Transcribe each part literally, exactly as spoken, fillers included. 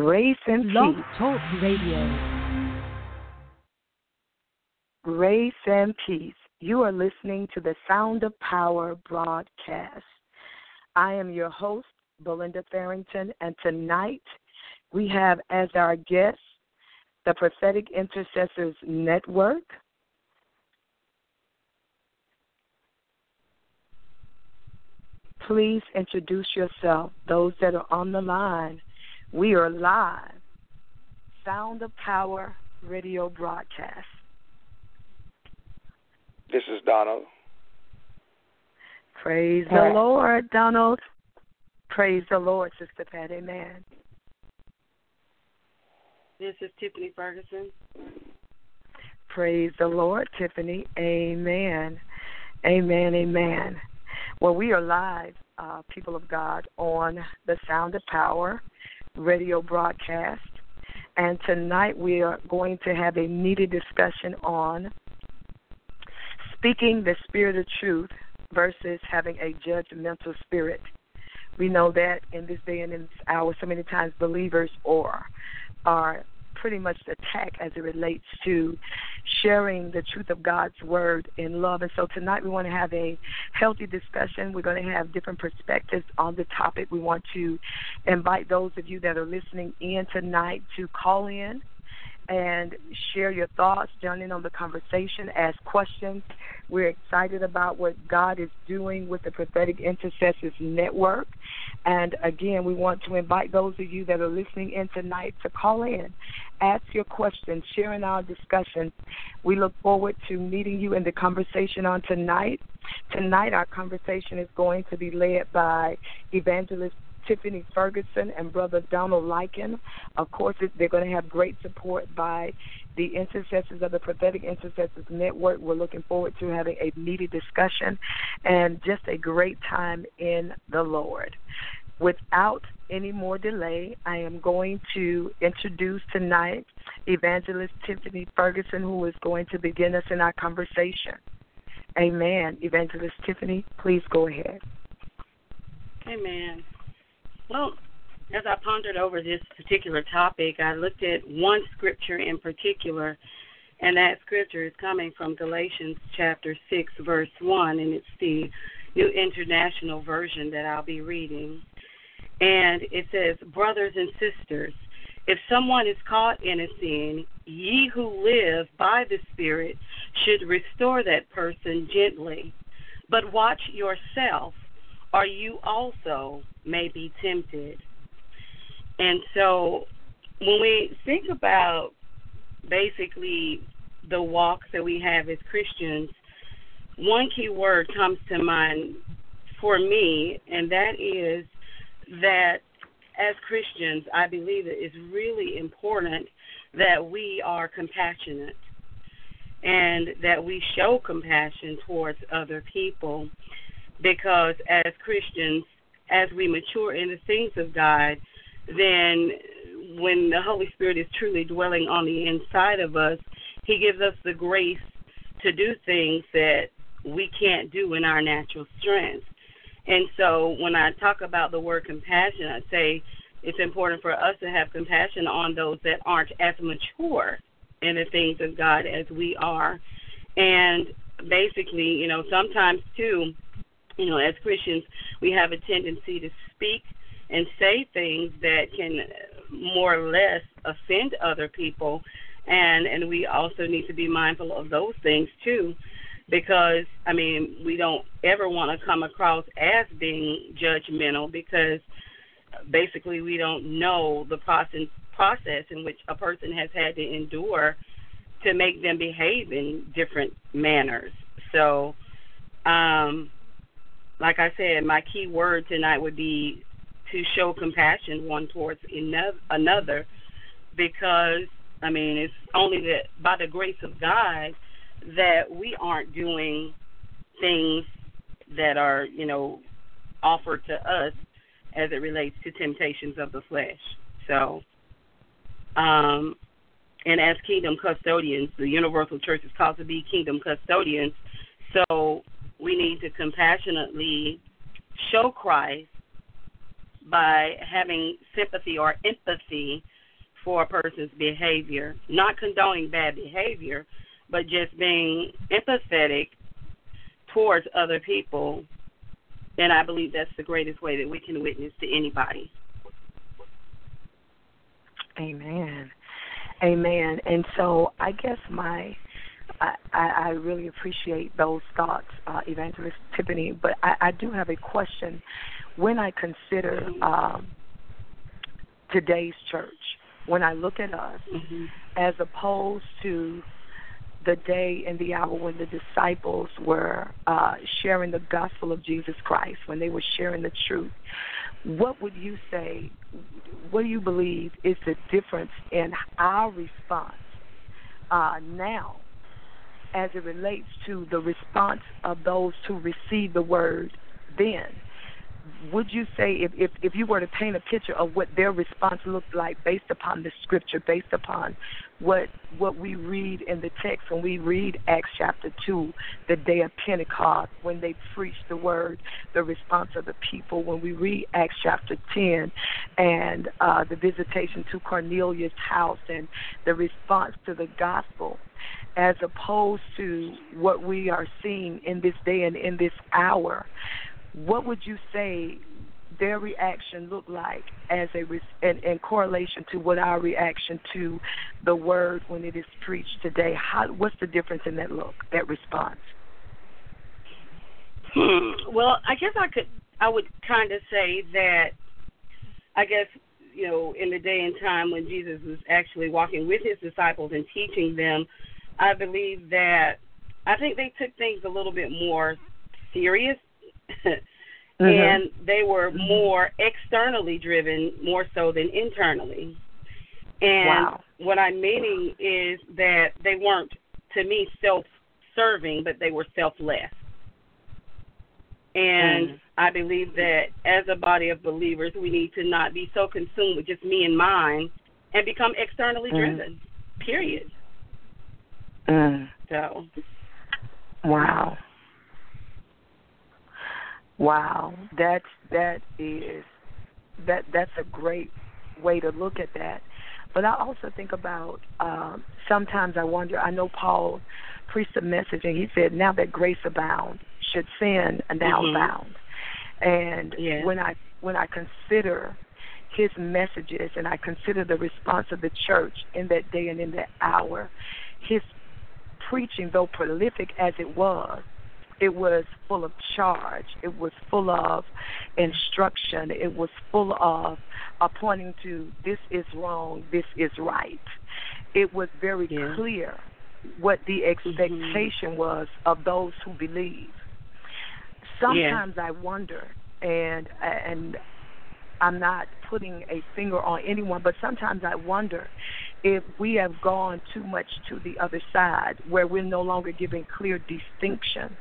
Grace and Blog peace. Talk Radio. Grace and peace. You are listening to the Sound of Power broadcast. I am your host, Belinda Farrington, and tonight we have as our guest the Prophetic Intercessors Network. Please introduce yourself, those that are on the line. We are live. Sound of Power radio broadcast. This is Donald. Praise the Lord, Donald. Praise the Lord, Sister Pat. Amen. This is Tiffany Ferguson. Praise the Lord, Tiffany. Amen. Amen, amen. Well, we are live, uh, people of God, on the Sound of Power radio broadcast. And tonight we are going to have a needed discussion on speaking the spirit of truth versus having a judgmental spirit. We know that in this day and in this hour, so many times believers are, are pretty much attacked as it relates to sharing the truth of God's word in love. And so tonight we want to have a healthy discussion. We're going to have different perspectives on the topic. We want to invite those of you that are listening in tonight to call in and share your thoughts, join in on the conversation, ask questions. We're excited about what God is doing with the Prophetic Intercessors Network. And, again, we want to invite those of you that are listening in tonight to call in, ask your questions, share in our discussions. We look forward to meeting you in the conversation on tonight. Tonight our conversation is going to be led by Evangelist Tiffany Ferguson and Brother Donald Lykin. Of course, they're going to have great support by the intercessors of the Prophetic Intercessors Network. We're looking forward to having a needed discussion and just a great time in the Lord. Without any more delay, I am going to introduce tonight Evangelist Tiffany Ferguson, who is going to begin us in our conversation. Amen. Evangelist Tiffany, please go ahead. Amen. Well, as I pondered over this particular topic, I looked at one scripture in particular, and that scripture is coming from Galatians chapter six, verse one, and it's the New International Version that I'll be reading. And it says, "Brothers and sisters, if someone is caught in a sin, ye who live by the Spirit should restore that person gently. But watch yourself, or you also may be tempted." And so when we think about basically the walk that we have as Christians, one key word comes to mind for me, and that is that as Christians, I believe it is really important that we are compassionate and that we show compassion towards other people. Because as Christians, as we mature in the things of God, then when the Holy Spirit is truly dwelling on the inside of us, he gives us the grace to do things that we can't do in our natural strength. And so when I talk about the word compassion, I say it's important for us to have compassion on those that aren't as mature in the things of God as we are. And basically, you know, sometimes too, you know, as Christians, we have a tendency to speak and say things that can more or less offend other people, and, and we also need to be mindful of those things too, because, I mean, we don't ever want to come across as being judgmental, because basically we don't know the process, process in which a person has had to endure to make them behave in different manners. So, um, like I said, my key word tonight would be to show compassion one towards another, because, I mean, it's only that by the grace of God that we aren't doing things that are, you know, offered to us as it relates to temptations of the flesh. So, um, and as kingdom custodians, the Universal Church is called to be kingdom custodians, so we need to compassionately show Christ by having sympathy or empathy for a person's behavior, not condoning bad behavior, but just being empathetic towards other people, then I believe that's the greatest way that we can witness to anybody. Amen. Amen. And so I guess my, I, I, I really appreciate those thoughts, uh, Evangelist Tiffany, but I, I do have a question. When I consider um, today's church, when I look at us, mm-hmm. as opposed to the day and the hour when the disciples were uh, sharing the gospel of Jesus Christ, when they were sharing the truth, what would you say, what do you believe is the difference in our response uh, now as it relates to the response of those who received the word then? Would you say, if, if, if you were to paint a picture of what their response looked like based upon the scripture, based upon what what we read in the text, when we read Acts chapter two, the day of Pentecost, when they preached the word, the response of the people, when we read Acts chapter ten and uh, the visitation to Cornelius' house and the response to the gospel, as opposed to what we are seeing in this day and in this hour, what would you say their reaction looked like as a in, in correlation to what our reaction to the word when it is preached today? How, what's the difference in that look, that response? Hmm. Well, I guess I could, I would kind of say that, I guess, you know, in the day and time when Jesus was actually walking with his disciples and teaching them, I believe that, I think they took things a little bit more serious. Mm-hmm. And they were more externally driven, more so than internally. And wow. what I'm meaning is that they weren't, to me, self-serving, but they were selfless. And mm. I believe that as a body of believers, we need to not be so consumed with just me and mine and become externally mm. driven, period. Mm. So. Wow. Wow, that's that is that that's a great way to look at that. But I also think about um, sometimes I wonder. I know Paul preached a message and he said, "Now that grace abound, should sin now mm-hmm. abound." And yeah. when I when I consider his messages and I consider the response of the church in that day and in that hour, his preaching, though prolific as it was, it was full of charge. It was full of instruction. It was full of uh, pointing to this is wrong, this is right. It was very yeah. clear what the expectation mm-hmm. was of those who believe. Sometimes yeah. I wonder, and and I'm not putting a finger on anyone, but sometimes I wonder if we have gone too much to the other side where we're no longer giving clear distinction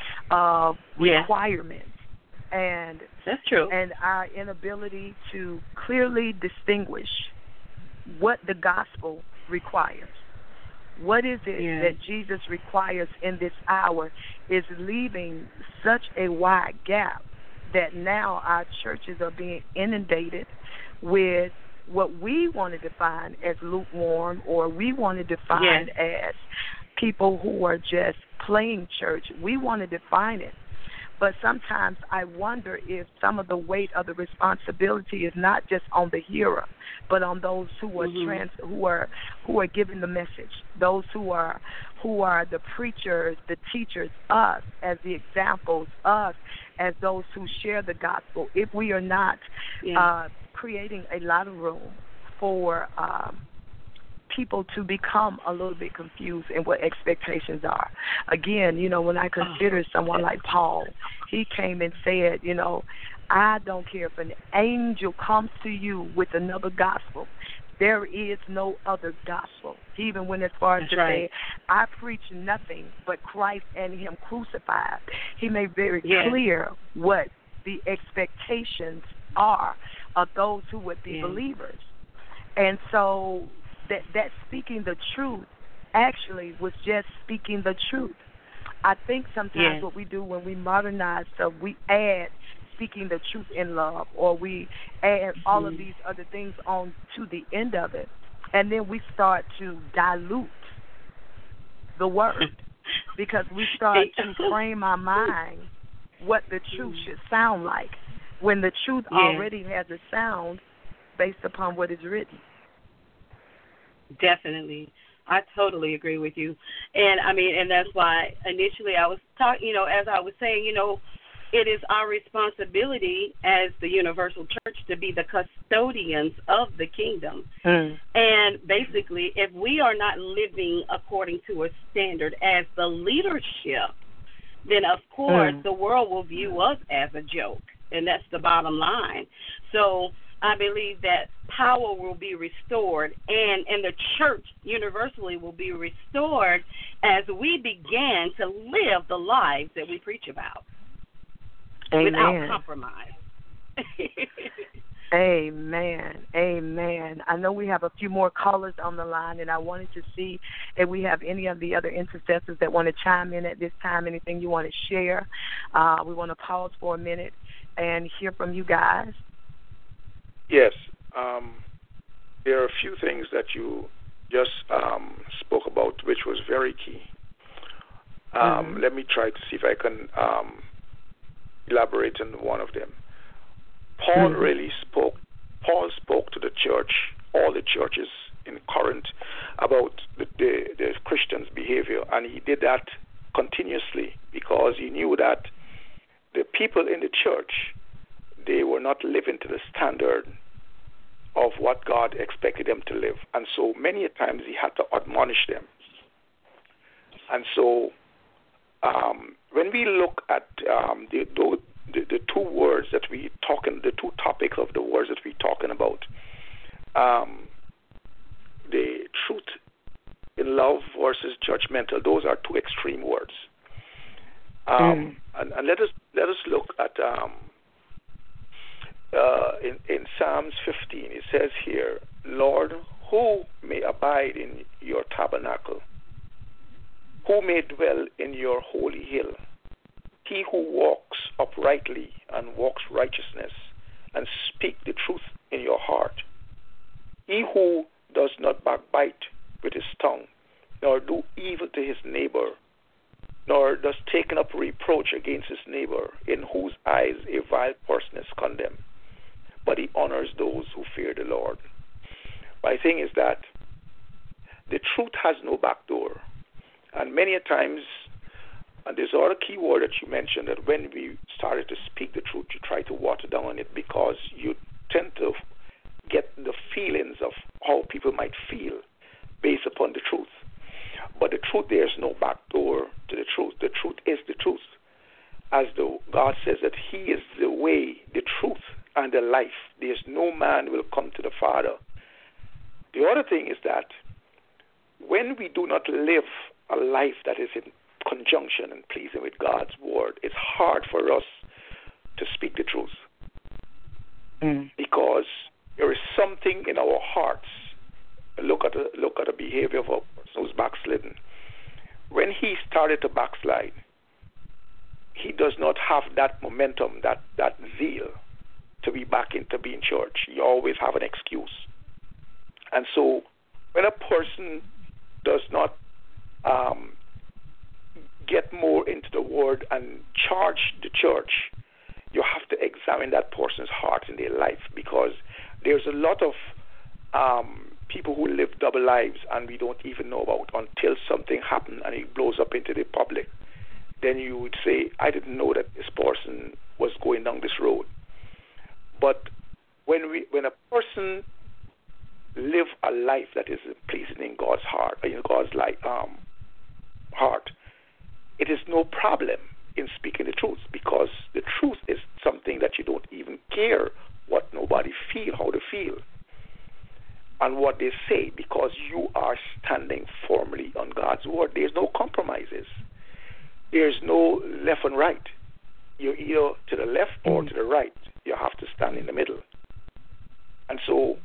of yeah. requirements and that's true, and our inability to clearly distinguish what the gospel requires. What is it yeah. that Jesus requires in this hour is leaving such a wide gap that now our churches are being inundated with what we want to define as lukewarm, or we want to define yeah. as people who are just playing church. We want to define it. But sometimes I wonder if some of the weight of the responsibility is not just on the hearer, but on those who are mm-hmm. trans, who are who are giving the message, those who are who are the preachers, the teachers, us as the examples, us as those who share the gospel. If we are not yeah. uh, creating a lot of room for um, people to become a little bit confused in what expectations are. Again, you know, when I consider someone like Paul, he came and said, you know, I don't care if an angel comes to you with another gospel. There is no other gospel. He even went as far as That's to right. say, I preach nothing but Christ and him crucified. He made very yeah. clear what the expectations are of those who would be yeah. believers. And so that that speaking the truth actually was just speaking the truth. I think sometimes yeah. what we do when we modernize stuff, we add speaking the truth in love, or we add all of these other things on to the end of it, and then we start to dilute the word because we start to frame our mind what the truth should sound like when the truth yeah. already has a sound based upon what is written. Definitely. I totally agree with you. And, I mean, and that's why initially I was talking, you know, as I was saying, you know, it is our responsibility as the universal church to be the custodians of the kingdom. Mm. And basically, if we are not living according to a standard as the leadership, then, of course, mm. the world will view us as a joke. And that's the bottom line. So I believe that power will be restored, and, and the church universally will be restored as we begin to live the lives that we preach about. Amen. Without compromise. Amen. Amen. I know we have a few more callers on the line, and I wanted to see if we have any of the other intercessors that want to chime in at this time, anything you want to share. Uh, we want to pause for a minute and hear from you guys. Yes. Um, there are a few things that you just um, spoke about, which was very key. Um, mm-hmm. Let me try to see if I can um, elaborate on one of them. Paul mm-hmm. really spoke. Paul spoke to the church, all the churches in Corinth, about the, the, the Christians' behavior, and he did that continuously because he knew that the people in the church, they were not living to the standard of what God expected them to live. And so many times he had to admonish them. And so um, when we look at um, the, the, the two words that we talking, the two topics of the words that we're talking about, um, the truth in love versus judgmental, those are two extreme words. Um, mm. and, and let us let us look at um, uh, in, in Psalms fifteen. It says here, Lord, who may abide in your tabernacle? Who may dwell in your holy hill? He who walks uprightly and walks righteousness and speak the truth in your heart. He who does not backbite with his tongue, nor do evil to his neighbor, nor does taken up reproach against his neighbor, in whose eyes a vile person is condemned, but he honors those who fear the Lord. My thing is that the truth has no back door. And many a times, and there's another key word that you mentioned, that when we started to speak the truth, you try to water down it because you tend to get the feelings of how people might feel based upon the truth. But the truth, there's no back door to the truth. The truth is the truth. As though God says that he is the way, the truth, and the life. There's no man will come to the Father. The other thing is that when we do not live a life that is in conjunction and pleasing with God's word, it's hard for us to speak the truth. Mm. Because there is something in our hearts. Look at the, look at the behavior of a person who's backslidden. When he started to backslide, he does not have that momentum, that, that zeal to be back into being church. You always have an excuse. And so when a person does not um, get more into the word and charge the church, you have to examine that person's heart in their life, because there's a lot of um, people who live double lives and we don't even know about until something happened and it blows up into the public. Then you would say, I didn't know that this person was going down this road. But when we, when a person live a life that is pleasing in God's heart, in God's life, um, heart, it is no problem in speaking the truth, because the truth is something that you don't even care what nobody feel, how they feel, and what they say, because you are standing firmly on God's word. There's no compromises. There's no left and right. You're either to the left or to the right. You have to stand in the middle. And so,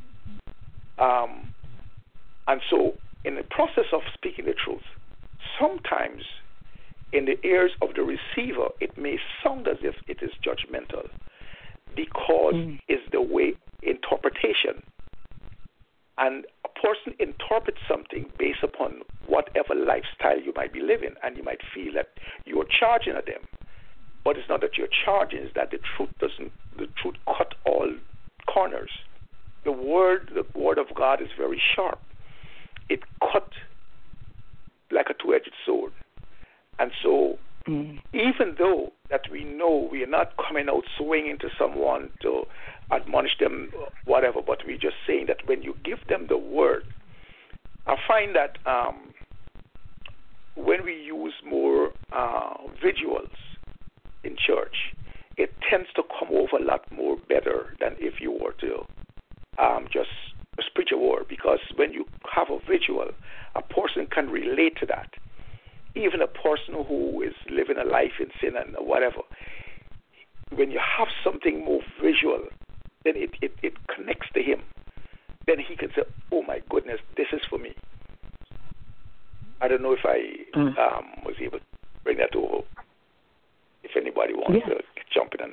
um, and so, in the process of speaking the truth, sometimes in the ears of the receiver, it may sound as if it is judgmental. because Mm. it's the way interpretation. And a person interprets something based upon whatever lifestyle you might be living, and you might feel that you're charging at them. But it's not that you're charging, it's that the truth doesn't, the truth cut all corners. The word, the word of God is very sharp. It cut like a two-edged sword. And so, Mm. even though that we know we are not coming out swinging to someone to admonish them, whatever, but we're just saying that when you give them the word, I find that um, when we use more uh, visuals in church, it tends to come over a lot more better than if you were to um, just preach a word, because when you have a visual, a person can relate to that. Even a person who is living a life in sin and whatever, when you have something more visual, then it, it, it connects to him. Then he can say, oh my goodness, this is for me. I don't know if I Mm. um, was able to bring that over. If anybody wants Yes. to jump in. And,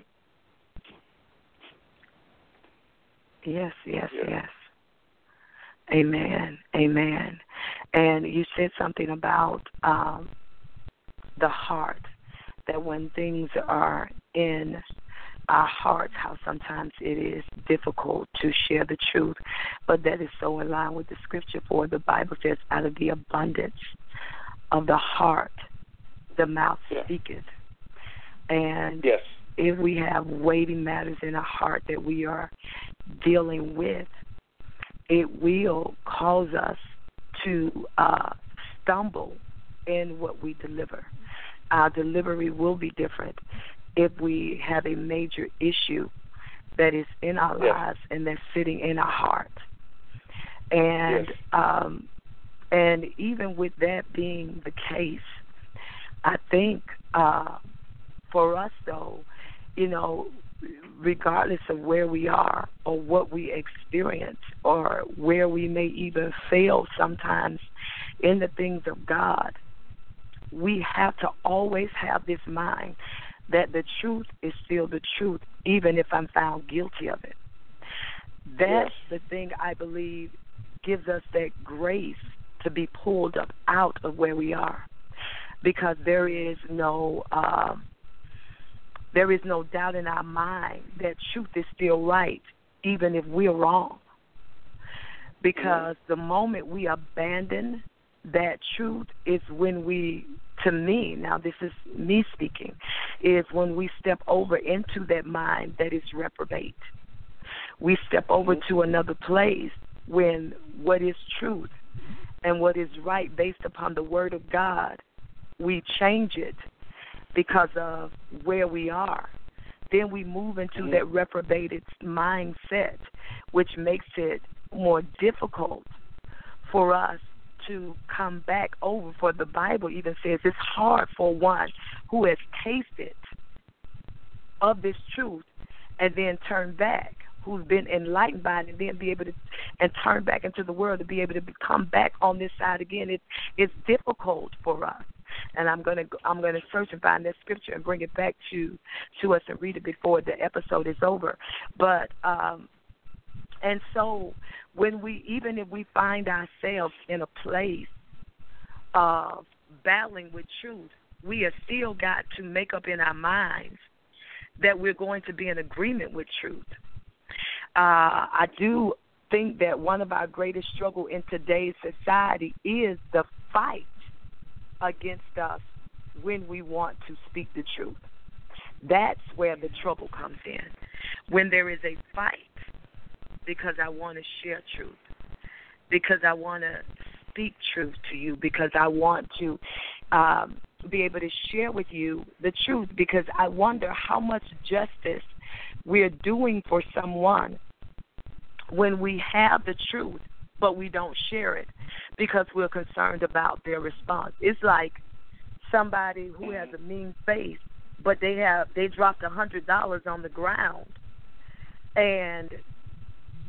Yes, yes, Yeah. yes. Amen, amen. And you said something about um, the heart, that when things are in our hearts, how sometimes it is difficult to share the truth, but that is so in line with the scripture, for the Bible says, out of the abundance of the heart, the mouth Yeah. speaketh. And yes. if we have weighty matters in our heart that we are dealing with, it will cause us to uh, stumble in what we deliver. Our delivery will be different if we have a major issue that is in our Yes. lives and that's sitting in our heart. And Yes. um, and even with that being the case, I think uh, for us, though, you know, regardless of where we are or what we experience or where we may even fail sometimes in the things of God, we have to always have this mind that the truth is still the truth, even if I'm found guilty of it. That's Yes. the thing I believe gives us that grace to be pulled up out of where we are, because there is no um, there is no doubt in our mind that truth is still right, even if we're wrong. Because the moment we abandon that truth is when we, to me, now this is me speaking, is when we step over into that mind that is reprobate. We step over to another place when what is truth and what is right based upon the word of God, we change it because of where we are. Then we move into Mm-hmm. that reprobated mindset, which makes it more difficult for us to come back over. For the Bible even says it's hard for one who has tasted of this truth and then turn back, who's been enlightened by it, and then be able to and turn back into the world to be able to come back on this side again. It's it's difficult for us. And I'm gonna I'm gonna search and find that scripture and bring it back to to us and read it before the episode is over. But um, and so when we even if we find ourselves in a place of battling with truth, we have still got to make up in our minds that we're going to be in agreement with truth. Uh, I do think that one of our greatest struggle in today's society is the fight against us when we want to speak the truth. That's where the trouble comes in. When there is a fight because I want to share truth, because I want to speak truth to you, because I want to um, be able to share with you the truth, because I wonder how much justice we're doing for someone when we have the truth but we don't share it because we're concerned about their response. It's like somebody who has a mean face, but they have they dropped a hundred dollars on the ground, and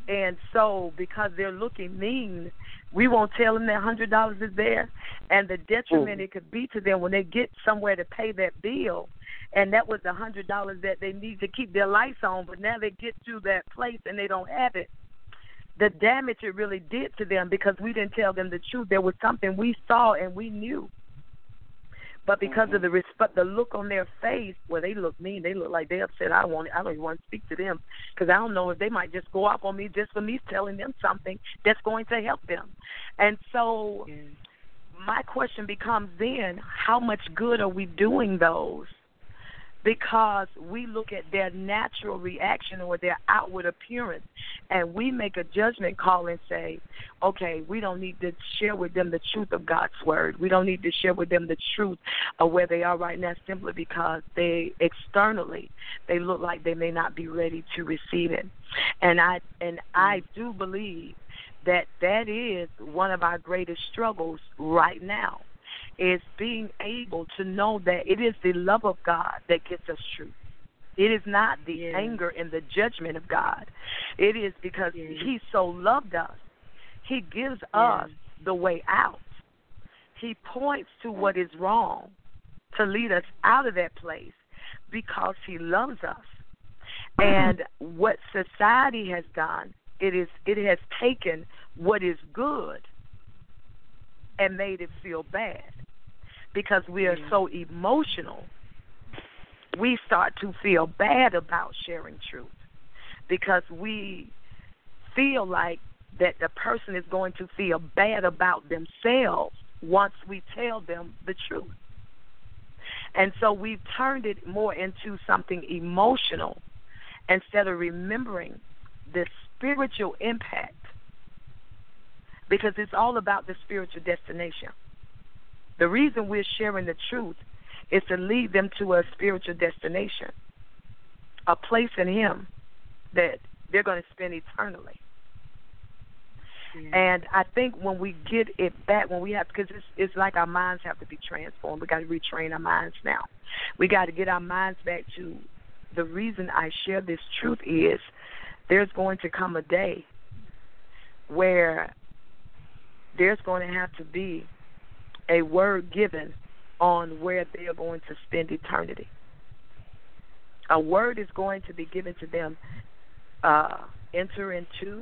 And so because they're looking mean, we won't tell them that one hundred dollars is there, and the detriment mm. it could be to them when they get somewhere to pay that bill, and that was the one hundred dollars that they need to keep their lights on, but now they get to that place and they don't have it. The damage it really did to them because we didn't tell them the truth. There was something we saw and we knew. But because mm-hmm. of the resp- the look on their face, well, they look mean. They look like they're upset. I want. I don't even want to speak to them because I don't know if they might just go off on me just for me telling them something that's going to help them. And so yeah. my question becomes then, how much good are we doing those? Because we look at their natural reaction or their outward appearance, and we make a judgment call and say, okay, we don't need to share with them the truth of God's word. We don't need to share with them the truth of where they are right now simply because they externally, they look like they may not be ready to receive it. And I and I do believe that that is one of our greatest struggles right now, is being able to know that it is the love of God that gets us truth. It is not the yeah. anger and the judgment of God. It is because yeah. he so loved us. He gives yeah. us the way out. He points to what is wrong to lead us out of that place because he loves us. And what society has done, it is it has taken what is good and made it feel bad. Because we are so emotional, we start to feel bad about sharing truth because we feel like that the person is going to feel bad about themselves once we tell them the truth. And so we've turned it more into something emotional instead of remembering the spiritual impact, because it's all about the spiritual destination. The reason we're sharing the truth is to lead them to a spiritual destination, a place in him that they're going to spend eternally. Mm-hmm. And I think when we get it back, when we have, because it's, it's like our minds have to be transformed. We got to retrain our minds now. We got to get our minds back to the reason I share this truth is there's going to come a day where there's going to have to be a word given on where they are going to spend eternity. A word is going to be given to them. Uh, enter into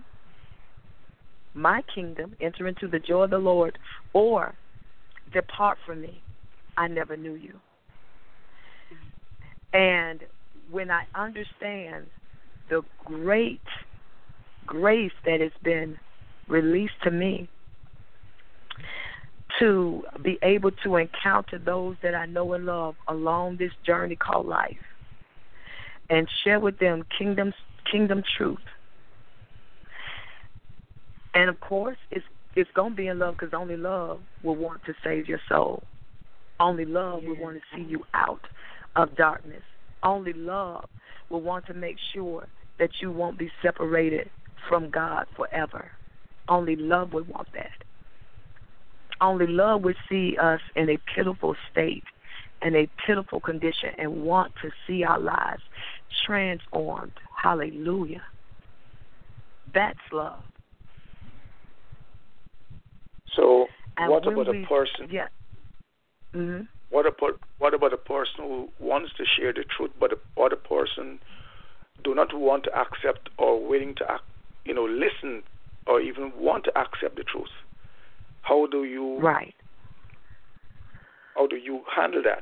my kingdom, enter into the joy of the Lord, or depart from me. I never knew you. And when I understand the great grace that has been released to me, to be able to encounter those that I know and love along this journey called life and share with them kingdom, kingdom truth. And, of course, it's, it's going to be in love because only love will want to save your soul. Only love will want to see you out of darkness. Only love will want to make sure that you won't be separated from God forever. Only love would want that. Only love would see us in a pitiful state, in a pitiful condition, and want to see our lives transformed. Hallelujah. That's love. So, and what about we, a person? Yeah. Mm-hmm. What about what about a person who wants to share the truth, but a other person do not want to accept or willing to, you know, listen or even want to accept the truth? How do you right? How do you handle that?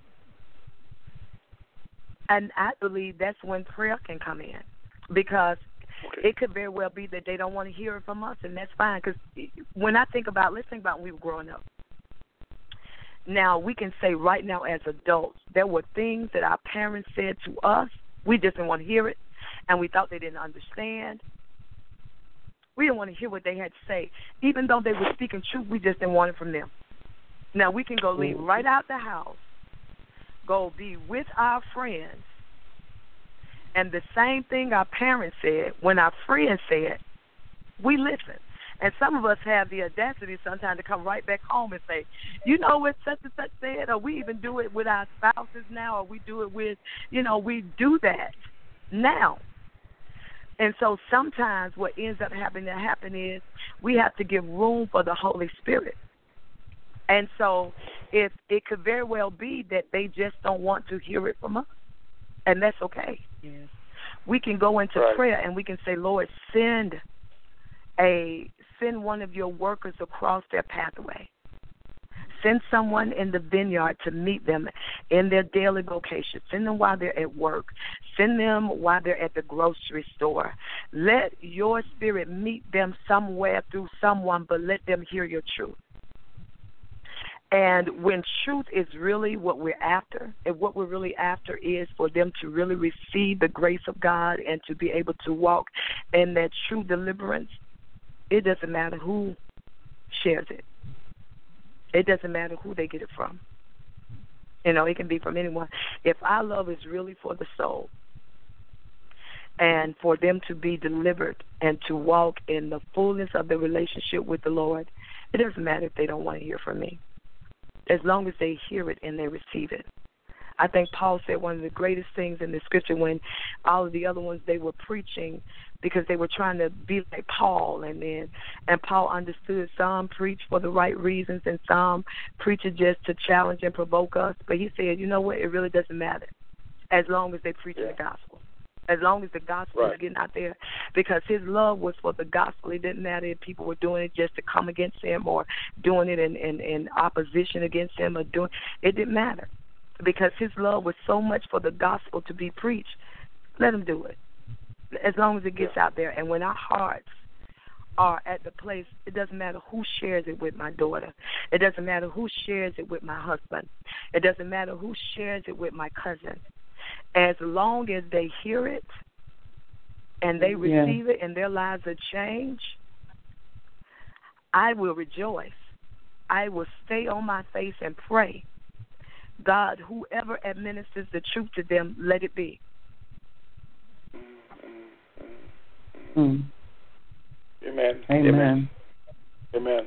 And I believe that's when prayer can come in, because okay. it could very well be that they don't want to hear it from us, and that's fine. Because when I think about, let's think about when we were growing up. Now we can say right now as adults, there were things that our parents said to us, we just didn't want to hear it, and we thought they didn't understand. We didn't want to hear what they had to say. Even though they were speaking truth, we just didn't want it from them. Now, we can go leave right out the house, go be with our friends, and the same thing our parents said, when our friends said, we listen. And some of us have the audacity sometimes to come right back home and say, you know what such and such said, or we even do it with our spouses now, or we do it with, you know, we do that now. And so sometimes what ends up happening to happen is we have to give room for the Holy Spirit. And so if it could very well be that they just don't want to hear it from us, and that's okay. Yes. We can go into Right. prayer and we can say, Lord, send a send one of your workers across their pathway. Send someone in the vineyard to meet them in their daily vocation. Send them while they're at work. Send them while they're at the grocery store. Let your spirit meet them somewhere through someone, but let them hear your truth. And when truth is really what we're after, and what we're really after is for them to really receive the grace of God and to be able to walk in that true deliverance, it doesn't matter who shares it. It doesn't matter who they get it from. You know, it can be from anyone. If our love is really for the soul and for them to be delivered and to walk in the fullness of the relationship with the Lord, it doesn't matter if they don't want to hear from me, as long as they hear it and they receive it. I think Paul said one of the greatest things in the scripture when all of the other ones, they were preaching because they were trying to be like Paul, and then and Paul understood some preach for the right reasons and some preach it just to challenge and provoke us. But he said, you know what, it really doesn't matter as long as they preach Yeah. the gospel. As long as the gospel Right. is getting out there, because his love was for the gospel. It didn't matter if people were doing it just to come against him or doing it in, in, in opposition against him or doing it didn't matter, because his love was so much for the gospel to be preached. Let him do it, as long as it gets out there. And when our hearts are at the place, it doesn't matter who shares it with my daughter. It doesn't matter who shares it with my husband. It doesn't matter who shares it with my cousin. As long as they hear it and they receive Yeah. it and their lives are changed, I will rejoice. I will stay on my face and pray. God, whoever administers the truth to them, let it be. Mm. Amen. Amen. Amen. Amen.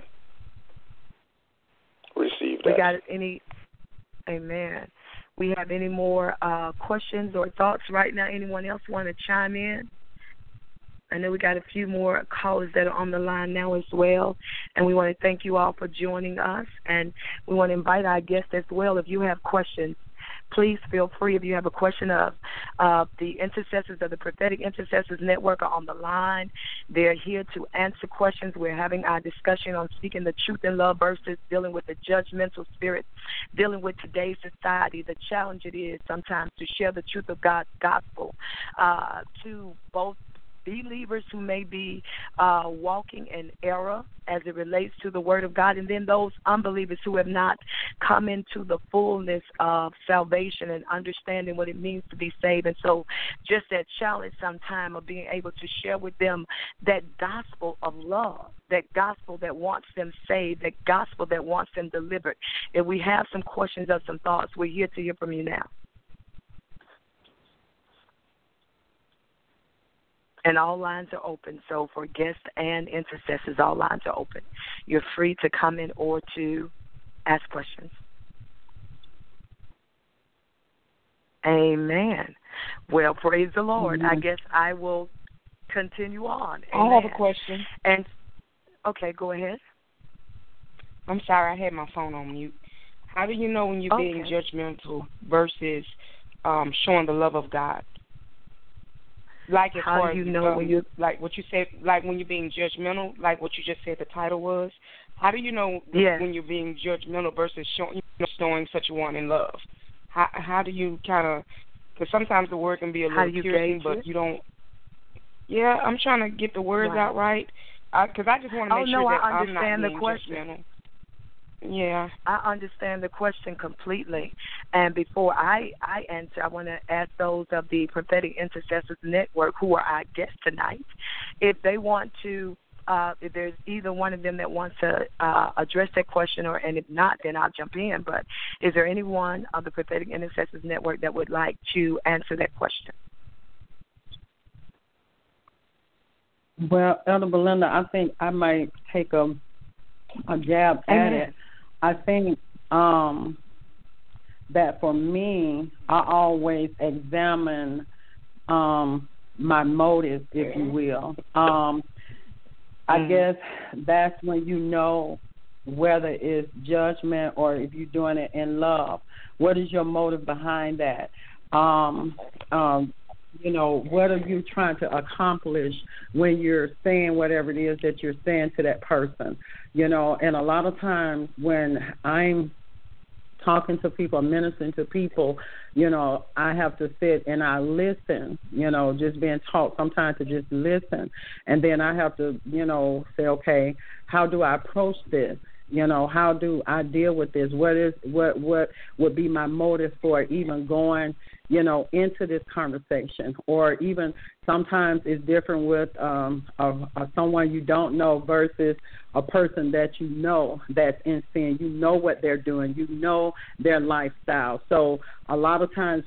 Receive that. We got any? Amen. We have any more uh, questions or thoughts right now? Anyone else want to chime in? I know we got a few more callers that are on the line now as well, and we want to thank you all for joining us, and we want to invite our guests as well. If you have questions, please feel free. If you have a question of uh, the intercessors of the Prophetic Intercessors Network are on the line. They're here to answer questions. We're having our discussion on speaking the truth in love versus dealing with the judgmental spirit, dealing with today's society, the challenge it is sometimes to share the truth of God's gospel uh, to both believers who may be uh, walking in error as it relates to the Word of God, and then those unbelievers who have not come into the fullness of salvation and understanding what it means to be saved. And so just that challenge sometime of being able to share with them that gospel of love, that gospel that wants them saved, that gospel that wants them delivered. If we have some questions or some thoughts, we're here to hear from you now. And all lines are open. So for guests and intercessors, all lines are open. You're free to come in or to ask questions. Amen. Well, praise the Lord. Amen. I guess I will continue on. I have Amen. a question. And okay, go ahead. I'm sorry, I had my phone on mute. How do you know when you're Okay. being judgmental versus um, showing the love of God? Like as How far do you as, know um, when you like what you said, like when you're being judgmental, like what you just said the title was. How do you know Yes. when you're being judgmental versus showing, you know, showing such one in love? How how do you kind of? Because sometimes the word can be a How little do you piercing, gauge but it? you don't. Yeah, I'm trying to get the words Right. out right. Because I, I just want to Oh, make no, sure I that I'm understand not the being question. judgmental. Yeah. I understand the question completely. And before I, I answer, I want to ask those of the Prophetic Intercessors Network who are our guests tonight, if they want to, uh, if there's either one of them that wants to uh, address that question, or and if not, then I'll jump in. But is there anyone of the Prophetic Intercessors Network that would like to answer that question? Well, Elder Belinda, I think I might take a a jab at Amen. it. I think um, that for me, I always examine um, my motive, if you will. Um, I mm. guess that's when you know whether it's judgment or if you're doing it in love. What is your motive behind that? Um, um, you know, what are you trying to accomplish when you're saying whatever it is that you're saying to that person? You know, and a lot of times when I'm talking to people, ministering to people, you know, I have to sit and I listen, you know, just being taught sometimes to just listen. And then I have to, you know, say, okay, how do I approach this? You know, how do I deal with this? What is what what would be my motive for even going, you know, into this conversation? Or even sometimes it's different with um, a, a someone you don't know versus a person that you know that's in sin. You know what they're doing. You know their lifestyle. So a lot of times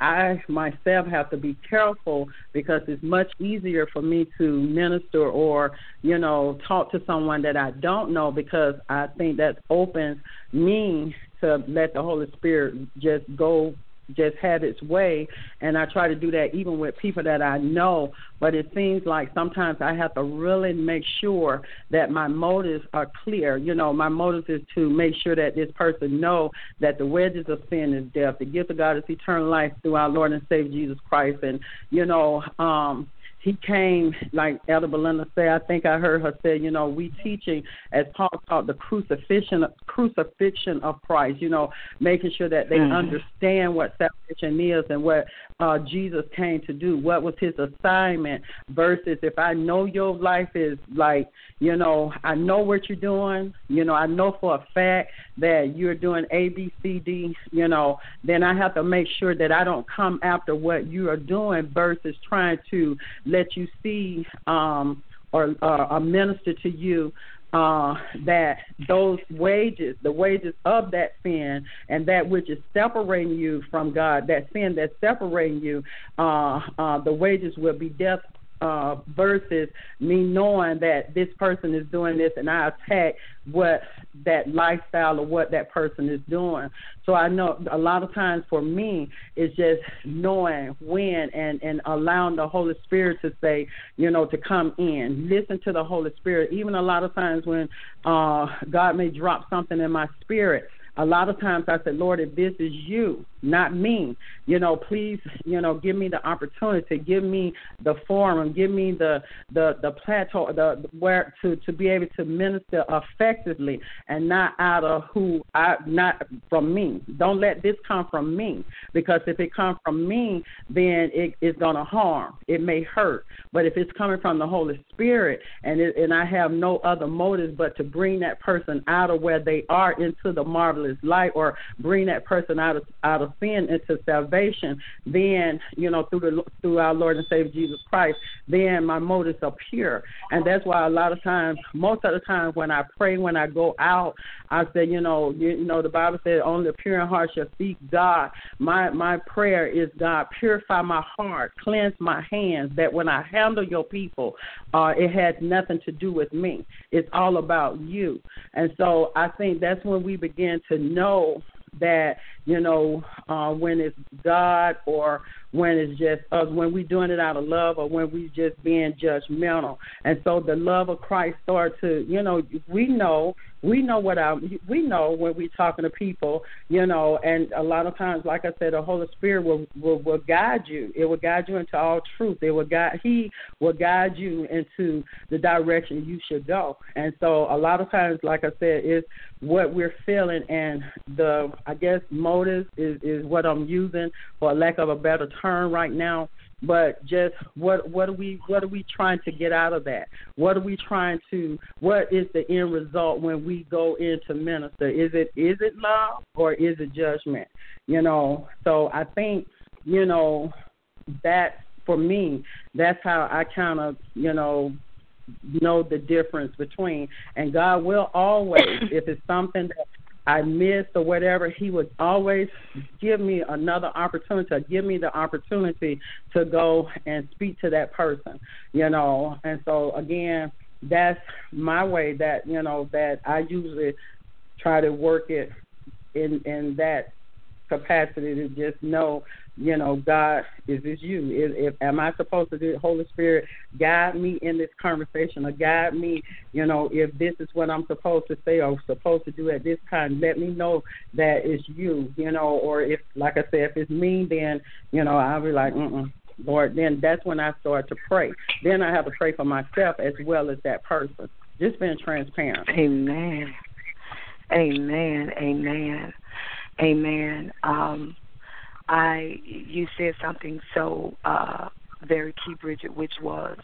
I myself have to be careful because it's much easier for me to minister or, you know, talk to someone that I don't know, because I think that opens me to let the Holy Spirit just go just had its way, and I try to do that even with people that I know, but it seems like sometimes I have to really make sure that my motives are clear. You know, my motive is to make sure that this person know that the wages of sin is death, the gift of God is eternal life through our Lord and Savior Jesus Christ, and, you know, um, he came, like Elder Belinda said, I think I heard her say, you know, we teaching, as Paul taught, the crucifixion, crucifixion of Christ, you know, making sure that they mm-hmm. understand what salvation is and what uh, Jesus came to do, what was his assignment, versus if I know your life is like, you know, I know what you're doing, you know, I know for a fact that you're doing A, B, C, D, you know, then I have to make sure that I don't come after what you are doing versus trying to let you see um, or uh, minister to you uh, that those wages, the wages of that sin and that which is separating you from God, that sin that's separating you, uh, uh, the wages will be death. Uh, versus me knowing that this person is doing this and I attack what that lifestyle or what that person is doing. So I know a lot of times for me it's just knowing when and, and allowing the Holy Spirit to say, you know, to come in. Listen to the Holy Spirit. Even a lot of times when uh, God may drop something in my spirit, a lot of times I said, Lord, if this is you, not me, you know, please, you know, give me the opportunity, give me the forum, give me the the, the plateau, the where to, to be able to minister effectively and not out of who I, not from me. Don't let this come from me, because if it comes from me, then it is going to harm. It may hurt. But if it's coming from the Holy Spirit and it, and I have no other motives but to bring that person out of where they are into the marvelous light, or bring that person out of out of sin into salvation, then, you know, through the through our Lord and Savior Jesus Christ, then my motives are pure. And that's why a lot of times, most of the time when I pray, when I go out, I say, you know, you, you know, the Bible says only the pure in heart shall seek God. My my prayer is, God, purify my heart, cleanse my hands, that when I handle your people, uh, it has nothing to do with me. It's all about you. And so I think that's when we begin to know that, you know, uh, when it's God or when it's just us, when we're doing it out of love or when we just being judgmental. And so the love of Christ starts to, you know, we know, we know what our, we know when we're talking to people, you know, and a lot of times, like I said, the Holy Spirit will, will, will guide you. It will guide you into all truth. It will guide, he will guide you into the direction you should go. And so a lot of times, like I said, it's what we're feeling, and the, I guess, motive is, is what I'm using for lack of a better term right now. But just what what are we what are we trying to get out of that? What are we trying to? What is the end result when we go into minister? Is it is it love or is it judgment? You know. So I think, you know, that for me, that's how I kind of, you know, know the difference between. And God will always, if it's something that I missed or whatever, he would always give me another opportunity, give me the opportunity to go and speak to that person, you know. And so, again, that's my way that, you know, that I usually try to work it in, in that capacity to just know, you know, God, is this you? Is, if am I supposed to do? Holy Spirit, guide me in this conversation, or guide me, you know, if this is what I'm supposed to say or supposed to do at this time. Let me know that it's you, you know. Or if, like I said, if it's me, then, you know, I'll be like, mm-mm, Lord. Then that's when I start to pray. Then I have to pray for myself as well as that person. Just being transparent. Amen. Amen. Amen. Amen. Um, I you said something so uh, very key, Bridget, which was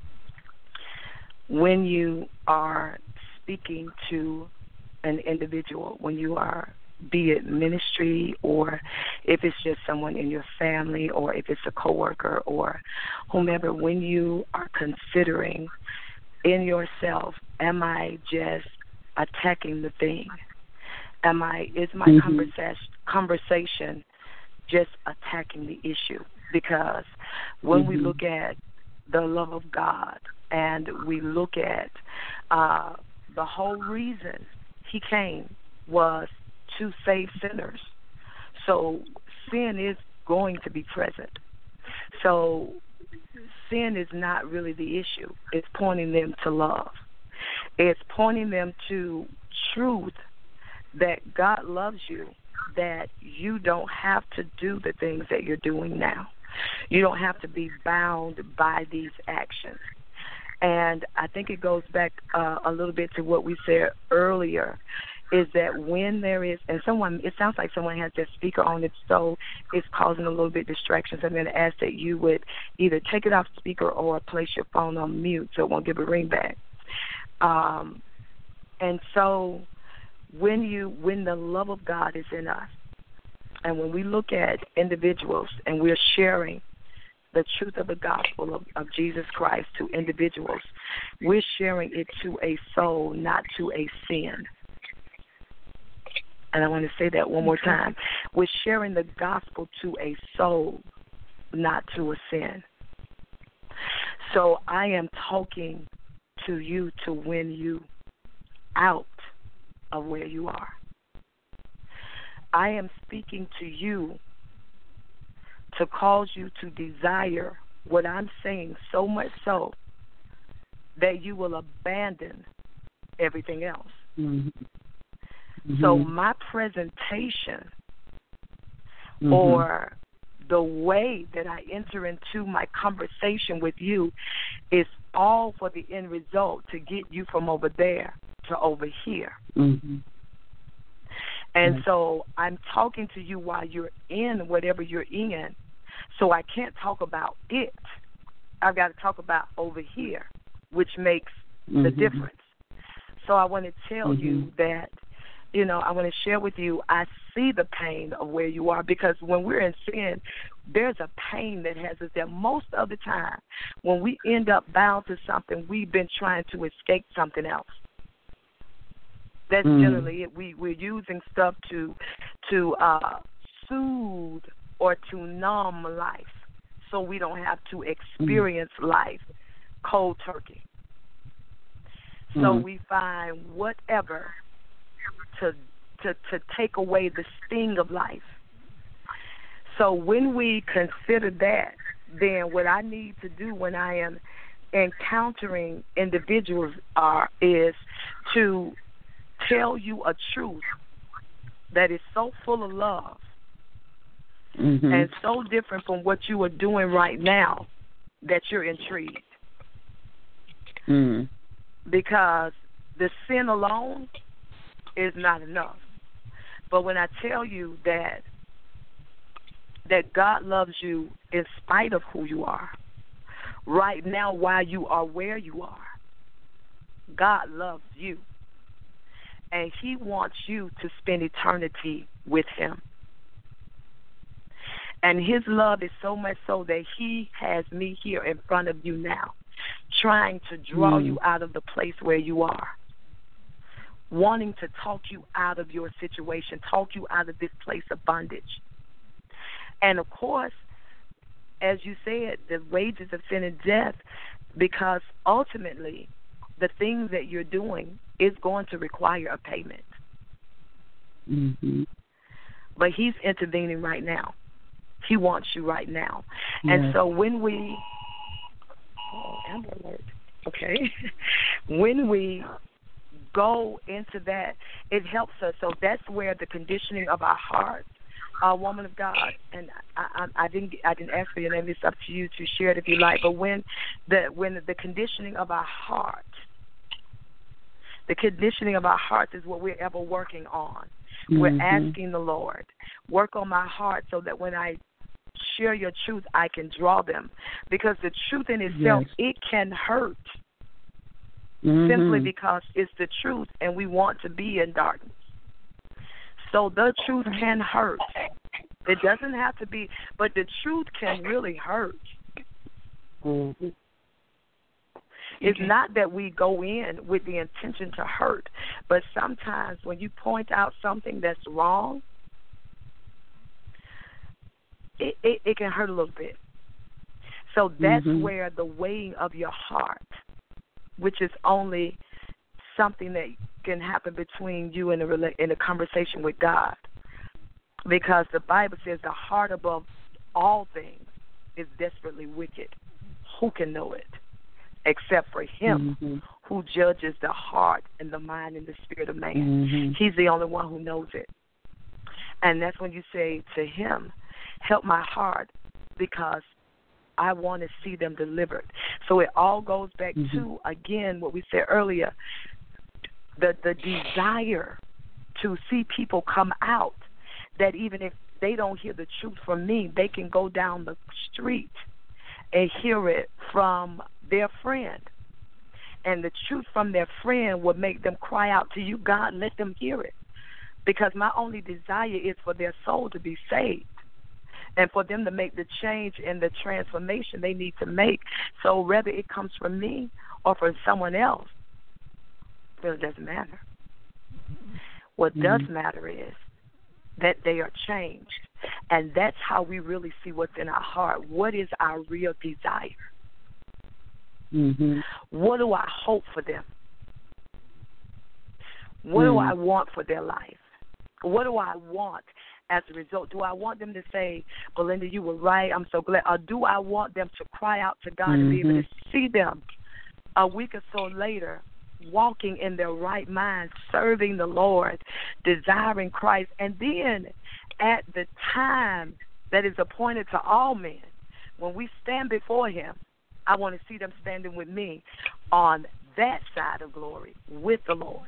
when you are speaking to an individual, when you are, be it ministry or if it's just someone in your family or if it's a coworker or whomever, when you are considering in yourself, am I just attacking the thing? Am I, is my mm-hmm. conversation, conversation just attacking the issue? Because when mm-hmm. we look at the love of God and we look at uh, the whole reason he came was to save sinners. So sin is going to be present. So sin is not really the issue. It's pointing them to love. It's pointing them to truth, that God loves you, that you don't have to do the things that you're doing now. You don't have to be bound by these actions. And I think it goes back uh, a little bit to what we said earlier, is that when there is, and someone, it sounds like someone has their speaker on it, so it's causing a little bit of distractions. I'm going to ask that you would either take it off speaker or place your phone on mute so it won't give a ring back. Um, and so when you, when the love of God is in us, and when we look at individuals and we're sharing the truth of the gospel of, of Jesus Christ to individuals, we're sharing it to a soul, not to a sin. And I want to say that one more time. We're sharing the gospel to a soul, not to a sin. So I am talking to you to win you out of where you are. I am speaking to you to cause you to desire what I'm saying, so much so that you will abandon everything else. Mm-hmm. Mm-hmm. So my presentation mm-hmm. or the way that I enter into my conversation with you is all for the end result to get you from over there to over here. Mm-hmm. And mm-hmm. so I'm talking to you while you're in whatever you're in, so I can't talk about it. I've got to talk about over here, which makes mm-hmm. the difference. So I want to tell mm-hmm. you that, you know, I want to share with you, I see the pain of where you are, because when we're in sin, there's a pain that has us there. Most of the time, when we end up bound to something, we've been trying to escape something else. That's mm. generally it. We, we're using stuff to to uh, soothe or to numb life so we don't have to experience mm. life cold turkey. So mm. we find whatever to, to to take away the sting of life. So when we consider that, then what I need to do when I am encountering individuals are is to tell you a truth that is so full of love mm-hmm. and so different from what you are doing right now that you're intrigued. Mm. Because the sin alone is not enough. But when I tell you that that God loves you in spite of who you are, right now while you are where you are, God loves you. And he wants you to spend eternity with him. And his love is so much so that he has me here in front of you now, trying to draw mm. you out of the place where you are, wanting to talk you out of your situation, talk you out of this place of bondage. And, of course, as you said, the wages of sin is death, because ultimately the things that you're doing is going to require a payment. Mm-hmm. but he's intervening right now. He wants you right now. Yes. And so when we, oh, Amber Alert, okay, when we go into that, it helps us. So that's where the conditioning of our heart, a woman of God, and I, I, I didn't I didn't ask for your name. It's up to you to share it if you like. But when the when the conditioning of our heart, the conditioning of our hearts is what we're ever working on. Mm-hmm. We're asking the Lord, work on my heart so that when I share your truth, I can draw them. Because the truth in itself, yes. it can hurt. Mm-hmm. Simply because it's the truth and we want to be in darkness. So the truth can hurt. It doesn't have to be, but the truth can really hurt. Mm-hmm. It's okay. Not that we go in with the intention to hurt, but sometimes when you point out something that's wrong, it, it, it can hurt a little bit. So that's mm-hmm. where the weighing of your heart, which is only something that can happen between you and a, in a conversation with God. Because the Bible says the heart above all things is desperately wicked. Who can know it? Except for him mm-hmm. who judges the heart and the mind and the spirit of man. Mm-hmm. He's the only one who knows it. And that's when you say to him, help my heart because I want to see them delivered. So it all goes back mm-hmm. to, again, what we said earlier, the the desire to see people come out, that even if they don't hear the truth from me, they can go down the street and hear it from their friend. And the truth from their friend will make them cry out to you, God, let them hear it. Because my only desire is for their soul to be saved and for them to make the change and the transformation they need to make. So whether it comes from me or from someone else, it doesn't matter. What mm-hmm. does matter is that they are changed. And that's how we really see what's in our heart. What is our real desire? Mm-hmm. What do I hope for them? What mm-hmm. do I want for their life? What do I want as a result? Do I want them to say, Belinda, you were right, I'm so glad? Or do I want them to cry out to God mm-hmm. and be able to see them a week or so later walking in their right mind, serving the Lord, desiring Christ, and then at the time that is appointed to all men, when we stand before him, I want to see them standing with me on that side of glory with the Lord.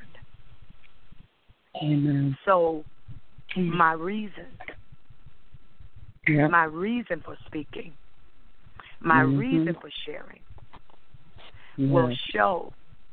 Amen. So my reason, yeah. my reason for speaking, my mm-hmm. reason for sharing yeah. will show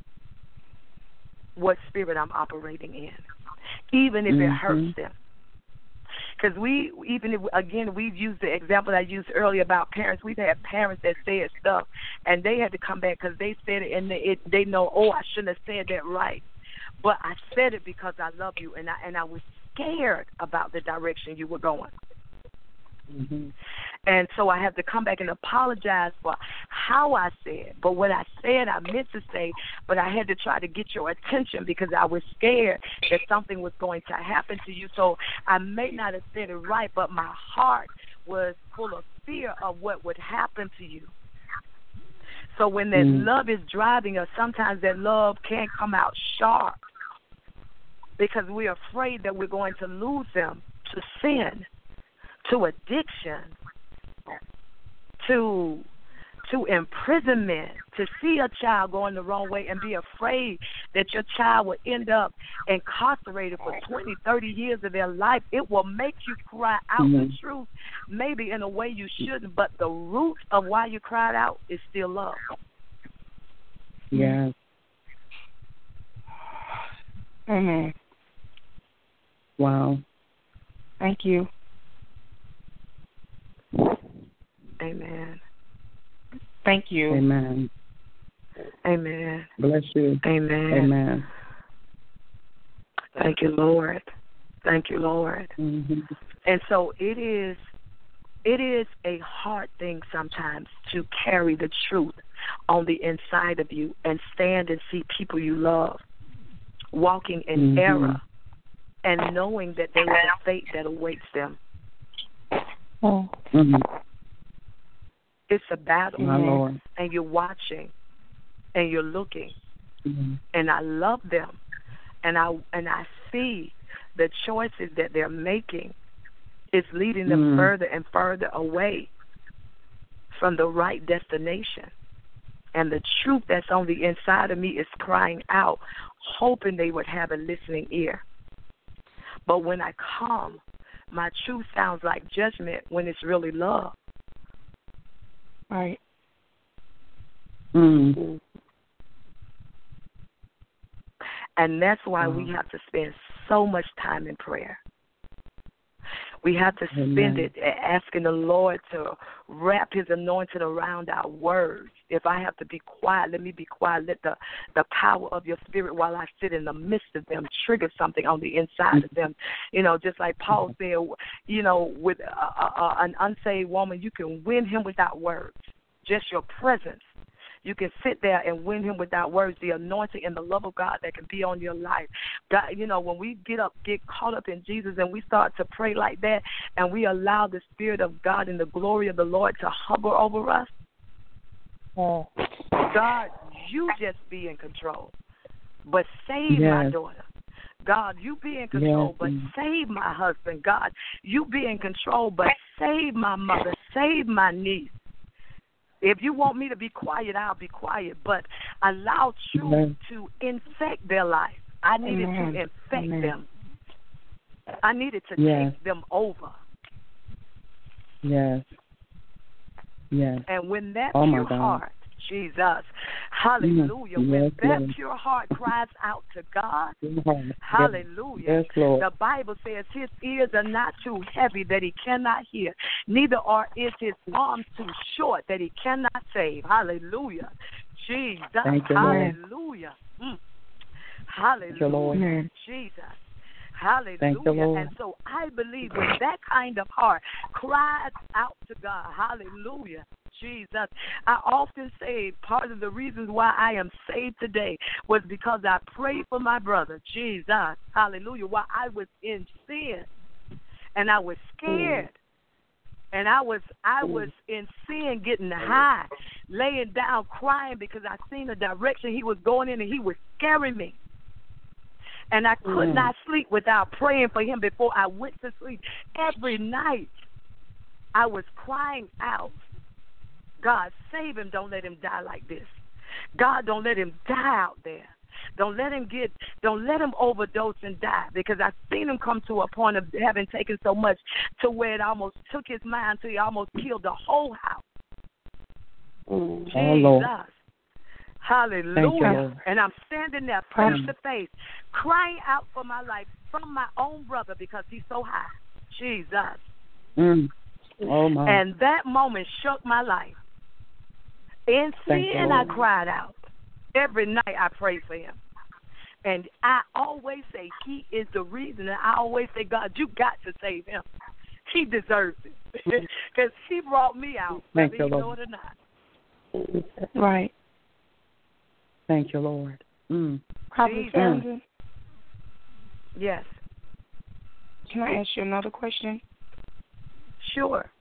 what spirit I'm operating in, even if mm-hmm. it hurts them. Because we, even if, again, we've used the example I used earlier about parents. We've had parents that said stuff, and they had to come back because they said it, and they, it, they know, oh, I shouldn't have said that right. But I said it because I love you, and I and I was scared about the direction you were going. Mm-hmm. And so I have to come back and apologize for how I said. But what I said, I meant to say, but I had to try to get your attention because I was scared that something was going to happen to you. So I may not have said it right, but my heart was full of fear of what would happen to you. So when that mm. love is driving us, sometimes that love can't come out sharp because we're afraid that we're going to lose them to sin, to addiction, to to imprisonment, to see a child going the wrong way and be afraid that your child will end up incarcerated for twenty, thirty years of their life. It will make you cry out mm-hmm. the truth, maybe in a way you shouldn't, but the root of why you cried out is still love. Yeah. Amen. Wow. Thank you. Amen. Thank you. Amen. Amen. Bless you. Amen. Amen. Thank you, Lord. Thank you, Lord. Mm-hmm. And so it is it is a hard thing sometimes to carry the truth on the inside of you and stand and see people you love walking in mm-hmm. error and knowing that there is a fate that awaits them. Mm-hmm. It's a battle, My Lord. and you're watching, and you're looking, Mm-hmm. and I love them, and I and I see the choices that they're making is leading them Mm-hmm. further and further away from the right destination. And the truth that's on the inside of me is crying out, hoping they would have a listening ear. But when I come, my truth sounds like judgment when it's really love. Right. Mm-hmm. And that's why Mm-hmm. we have to spend so much time in prayer. We have to spend Amen. it asking the Lord to wrap his anointing around our words. If I have to be quiet, let me be quiet. Let the, the power of your spirit while I sit in the midst of them trigger something on the inside of them. You know, just like Paul said, you know, with a, a, an unsaved woman, you can win him without words, just your presence. You can sit there and win him without words, the anointing and the love of God that can be on your life. God, you know, when we get up, get caught up in Jesus and we start to pray like that and we allow the Spirit of God and the glory of the Lord to hover over us, Oh. God, you just be in control. But save Yes. my daughter. God, you be in control, Yes. but save my husband. God, you be in control, but save my mother, save my niece. If you want me to be quiet, I'll be quiet. But allow truth Amen. to infect their life. I needed Amen. to infect Amen. them. I needed to Yes. take them over. Yes. Yes. And when that Oh, my pure God. heart, Jesus, hallelujah, Mm. when Yes, that Lord. pure heart cries out to God, Yes. hallelujah. Yes, Lord. The Bible says his ears are not too heavy that he cannot hear, neither are is his arms too short that he cannot save. Hallelujah. Jesus. Thank you, Lord. Hallelujah. Mm. Hallelujah. Thank you, Lord. Amen. Jesus. Hallelujah. Thank you, Lord. And so I believe when that kind of heart cries out to God, hallelujah, Jesus. I often say part of the reasons why I am saved today was because I prayed for my brother, Jesus, hallelujah, while I was in sin and I was scared. And I was I was in sin, getting high, laying down, crying because I seen the direction he was going in and he was scaring me. And I could Mm. not sleep without praying for him before I went to sleep. Every night I was crying out, God, save him. Don't let him die like this. God, don't let him die out there. Don't let him get, don't let him overdose and die, because I've seen him come to a point of having taken so much to where it almost took his mind till he almost killed the whole house. Oh, Jesus. Lord. Hallelujah. Thank you, Lord. And I'm standing there face to face, crying out for my life from my own brother because he's so high. Jesus. Mm. Oh, my. And that moment shook my life. In Thank you, sin, I Lord. cried out. Every night I prayed for him. And I always say he is the reason. And I always say, God, you got to save him. He deserves it. Because he brought me out, Thank whether you, you know Lord. it or not. Right. Thank you, Lord. Mm. Prophet Jesus. Sandra, Yes, can I ask you another question? sure.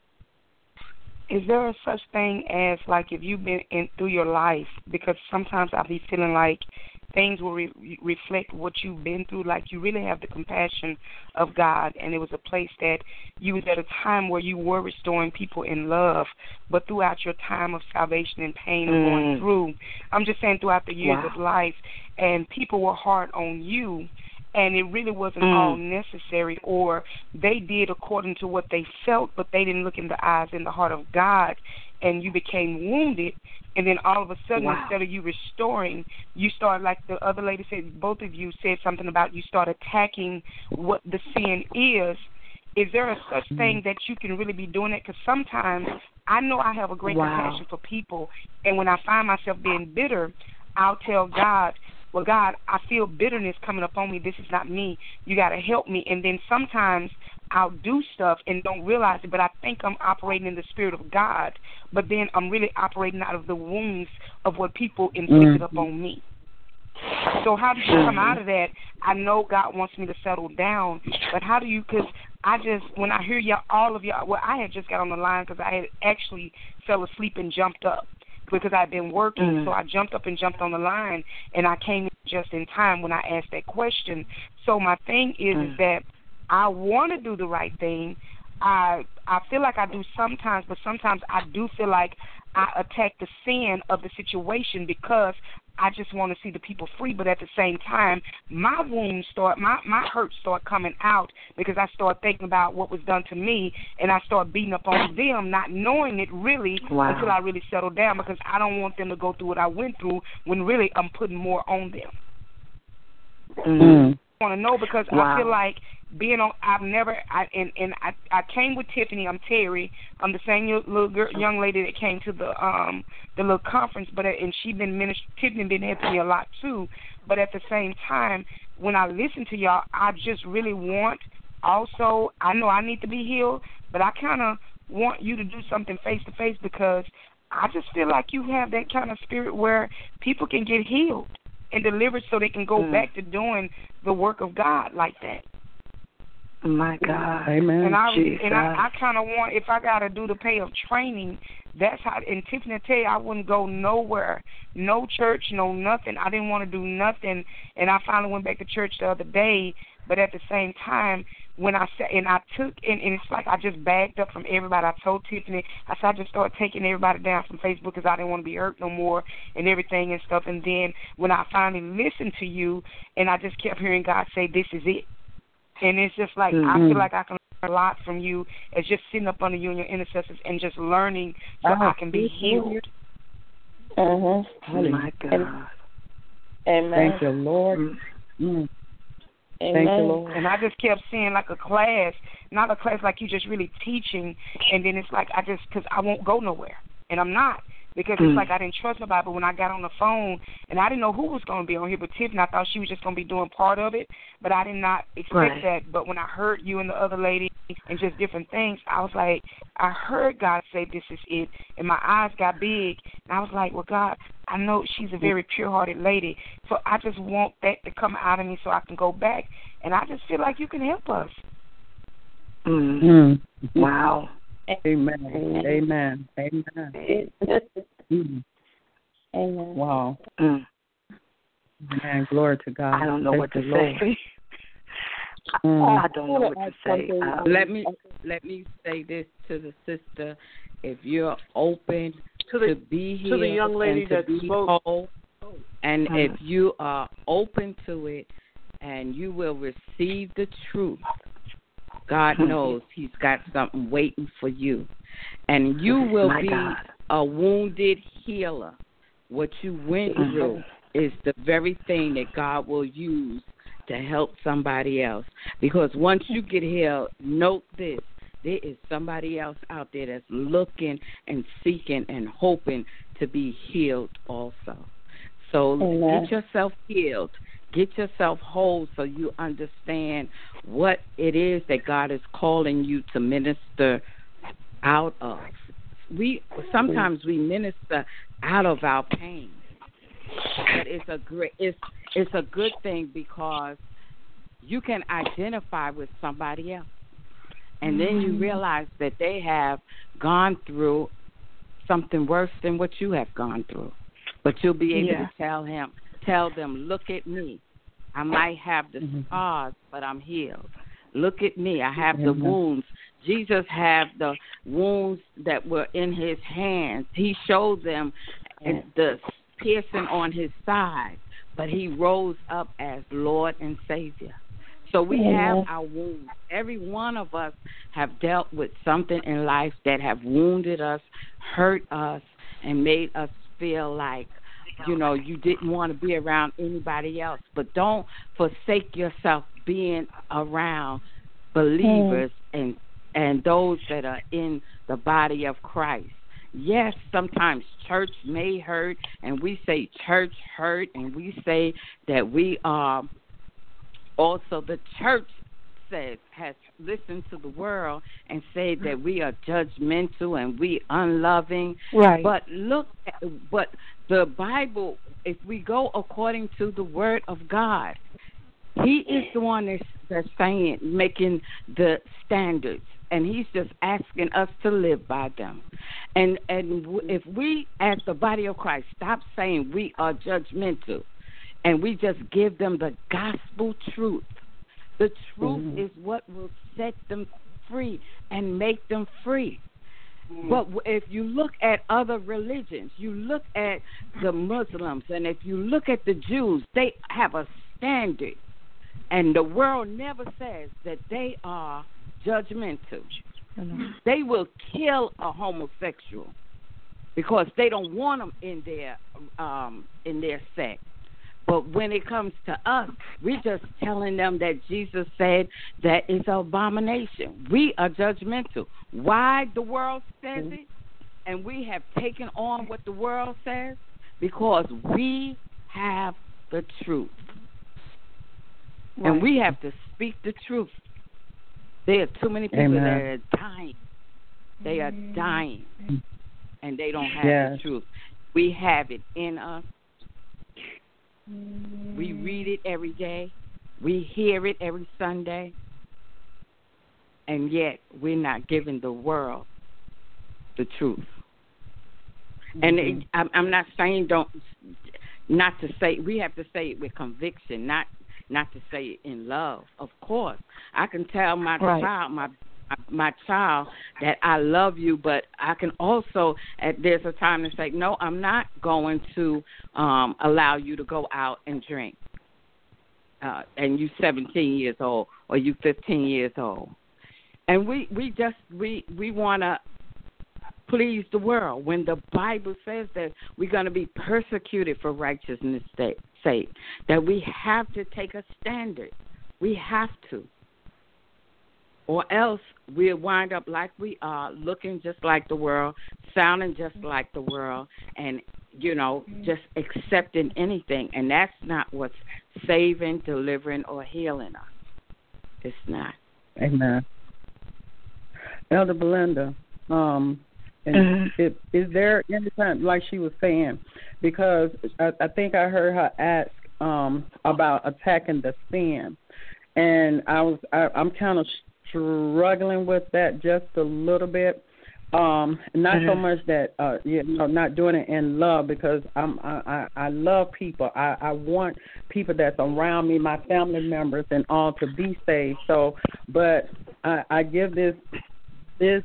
Is there a such thing as, like, if you've been in through your life, because sometimes I'll be feeling like things will re- reflect what you've been through, like you really have the compassion of God, and it was a place that you was at a time where you were restoring people in love, but throughout your time of salvation and pain of Mm. going through, I'm just saying throughout the years Wow. of life, and people were hard on you, and it really wasn't Mm. all necessary, or they did according to what they felt, but they didn't look in the eyes and the heart of God, and you became wounded, and then all of a sudden, Wow. instead of you restoring, you start, like the other lady said, both of you said something about you start attacking what the sin is. Is there a such thing that you can really be doing it? Because sometimes I know I have a great Wow. compassion for people, and when I find myself being bitter, I'll tell God, well, God, I feel bitterness coming up on me. This is not me. You got to help me. And then sometimes I'll do stuff and don't realize it, but I think I'm operating in the Spirit of God, but then I'm really operating out of the wounds of what people inflicted Mm. upon me. So how do you come out of that? I know God wants me to settle down, but how do you, because I just, when I hear y'all, all of y'all, well, I had just got on the line because I had actually fell asleep and jumped up because I'd been working, mm. so I jumped up and jumped on the line, and I came in just in time when I asked that question. So my thing is, mm. is that I want to do the right thing. I I feel like I do sometimes, but sometimes I do feel like I attack the sin of the situation because I just want to see the people free. But at the same time, my wounds start, my, my hurts start coming out because I start thinking about what was done to me, and I start beating up on them, not knowing it really wow. until I really settle down, because I don't want them to go through what I went through when really I'm putting more on them. Mm. I want to know because wow. I feel like being on, I've never, I, and, and I, I came with Tiffany. I'm Terry. I'm the same little girl, young lady that came to the um the little conference, but and she been minister, Tiffany been helping me a lot too. But at the same time, when I listen to y'all, I just really want. Also, I know I need to be healed, but I kind of want you to do something face to face because I just feel like you have that kind of spirit where people can get healed and delivered, so they can go mm. back to doing the work of God like that. My God, Amen. And I Jesus. and I, I kind of want, if I got to do the pay of training, that's how. And Tiffany, I tell you, I wouldn't go nowhere, no church, no nothing. I didn't want to do nothing, and I finally went back to church the other day. But at the same time, when I said, and I took, and, and it's like I just bagged up from everybody. I told Tiffany, I said I just started taking everybody down from Facebook because I didn't want to be hurt no more and everything and stuff. And then when I finally listened to you, and I just kept hearing God say, "This is it." And it's just like, mm-hmm. I feel like I can learn a lot from you as just sitting up under you and your intercessors and just learning so uh-huh. I can be healed. Mm-hmm. Oh, my God. Amen. Thank you, Lord. Mm-hmm. Amen. Thank you, Lord. And I just kept seeing like a class, not a class like you just really teaching, and then it's like I just, because I won't go nowhere, and I'm not. Because it's mm. like I didn't trust nobody, but when I got on the phone, and I didn't know who was going to be on here, but Tiffany, I thought she was just going to be doing part of it, but I did not expect right. that. But when I heard you and the other lady and just different things, I was like, I heard God say this is it, and my eyes got big, and I was like, well, God, I know she's a very pure-hearted lady, so I just want that to come out of me so I can go back, and I just feel like you can help us. Mm. Mm. Wow. Amen. Amen. Amen. Amen. Amen. Wow. Mm. Man, glory to God. I don't know Thank what to Lord. say. Mm. I don't know what to say. Um, let me let me say this to the sister: if you're open to, the, to be here, to the young lady and to that be spoke, whole, and mm. if you are open to it, and you will receive the truth. God knows He's got something waiting for you. And you will My be God. a wounded healer. What you went mm-hmm. through is the very thing that God will use to help somebody else. Because once you get healed, note this, there is somebody else out there that's looking and seeking and hoping to be healed also. So Amen. Get yourself healed. Get yourself whole so you understand what it is that God is calling you to minister out of. We sometimes we minister out of our pain, but it's a great it's it's a good thing because you can identify with somebody else, and then you realize that they have gone through something worse than what you have gone through, but you'll be able yeah. to tell him. Tell them, look at me. I might have the scars, but I'm healed. Look at me. I have the wounds. Jesus had the wounds that were in his hands. He showed them the piercing on his side, but he rose up as Lord and Savior. So we have our wounds. Every one of us have dealt with something in life that have wounded us, hurt us, and made us feel like, you know, you didn't want to be around anybody else. But don't forsake yourself being around believers mm. and and those that are in the body of Christ. Yes, sometimes church may hurt, and we say church hurt, and we say that we are also the church says has listened to the world and said that we are judgmental and we unloving. Right. But look, at, but the Bible, if we go according to the Word of God, He is the one that's, that's saying, making the standards, and He's just asking us to live by them. And and if we, as the body of Christ, stop saying we are judgmental, and we just give them the gospel truth. The truth mm-hmm. is what will set them free and make them free. Mm-hmm. But if you look at other religions, you look at the Muslims, and if you look at the Jews, they have a standard. And the world never says that they are judgmental. Mm-hmm. They will kill a homosexual because they don't want them in their um, in their sect. But when it comes to us, we're just telling them that Jesus said that it's an abomination. We are judgmental. Why the world says it, and we have taken on what the world says? Because we have the truth. Right. And we have to speak the truth. There are too many people Amen. that are dying. They are dying, and they don't have yes. the truth. We have it in us. We read it every day. We hear it every Sunday. And yet we're not giving the world the truth. Mm-hmm. And it, I'm, I'm not saying don't, not to say, we have to say it with conviction, not not to say it in love. Of course. I can tell my right. child, my my child that I love you, but I can also, at, there's a time to say, no, I'm not going to um, allow you to go out and drink. Uh, and you seventeen years old or you fifteen years old. And we, we just, we, we want to please the world when the Bible says that we're going to be persecuted for righteousness' sake, that we have to take a standard. We have to. Or else we'll wind up like we are, looking just like the world, sounding just like the world, and, you know, just accepting anything. And that's not what's saving, delivering, or healing us. It's not. Amen. Elder Belinda, um, and mm-hmm. it, is there any time, like she was saying, because I, I think I heard her ask um, about attacking the sin, and I was I, I'm kind of struggling with that just a little bit. Um, not mm-hmm. so much that uh, you know, not doing it in love, because I'm I, I, I love people. I, I want people that's around me, my family members and all, to be saved. So, but I, I give this this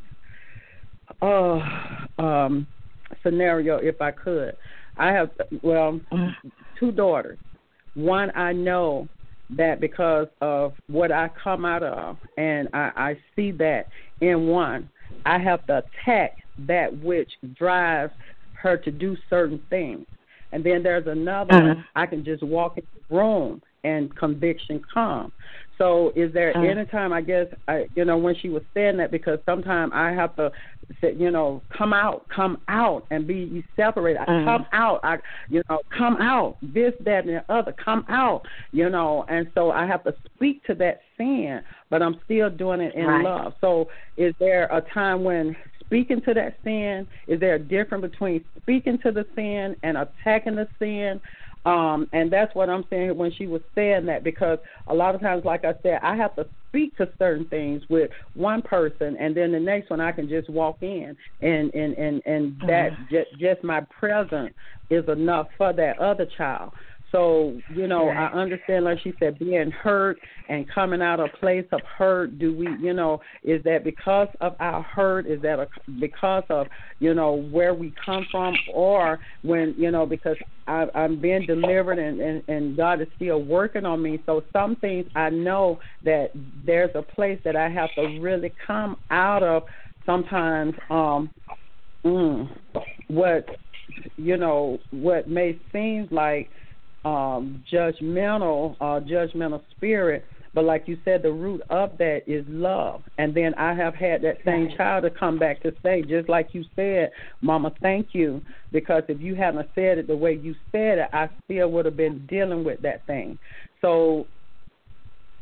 uh, um, scenario if I could. I have well two daughters. One I know that because of what I come out of, and I, I see that in one, I have to attack that which drives her to do certain things. And then there's another uh-huh. one, I can just walk in the room and conviction comes. So is there uh-huh. any time, I guess, I, you know, when she was saying that, because sometimes I have to, say, you know, come out, come out and be separated. Uh-huh. Come out, I, you know, come out, this, that, and the other, come out, you know. And so I have to speak to that sin, but I'm still doing it in right. love. So is there a time when speaking to that sin, is there a difference between speaking to the sin and attacking the sin? Um, and that's what I'm saying when she was saying that, because a lot of times, like I said, I have to speak to certain things with one person, and then the next one I can just walk in, and, and, and, and that uh-huh. just, just my presence is enough for that other child. So, you know, I understand, like she said, being hurt and coming out of a place of hurt. Do we, you know, is that because of our hurt? Is that a, because of, you know, where we come from? Or when, you know, because I, I'm being delivered and, and, and God is still working on me. So some things I know that there's a place that I have to really come out of sometimes um, mm, what, you know, what may seem like Um, judgmental, uh, judgmental spirit, but like you said, the root of that is love. And then I have had that same child to come back to say, just like you said, Mama, thank you, because if you hadn't said it the way you said it, I still would have been dealing with that thing. So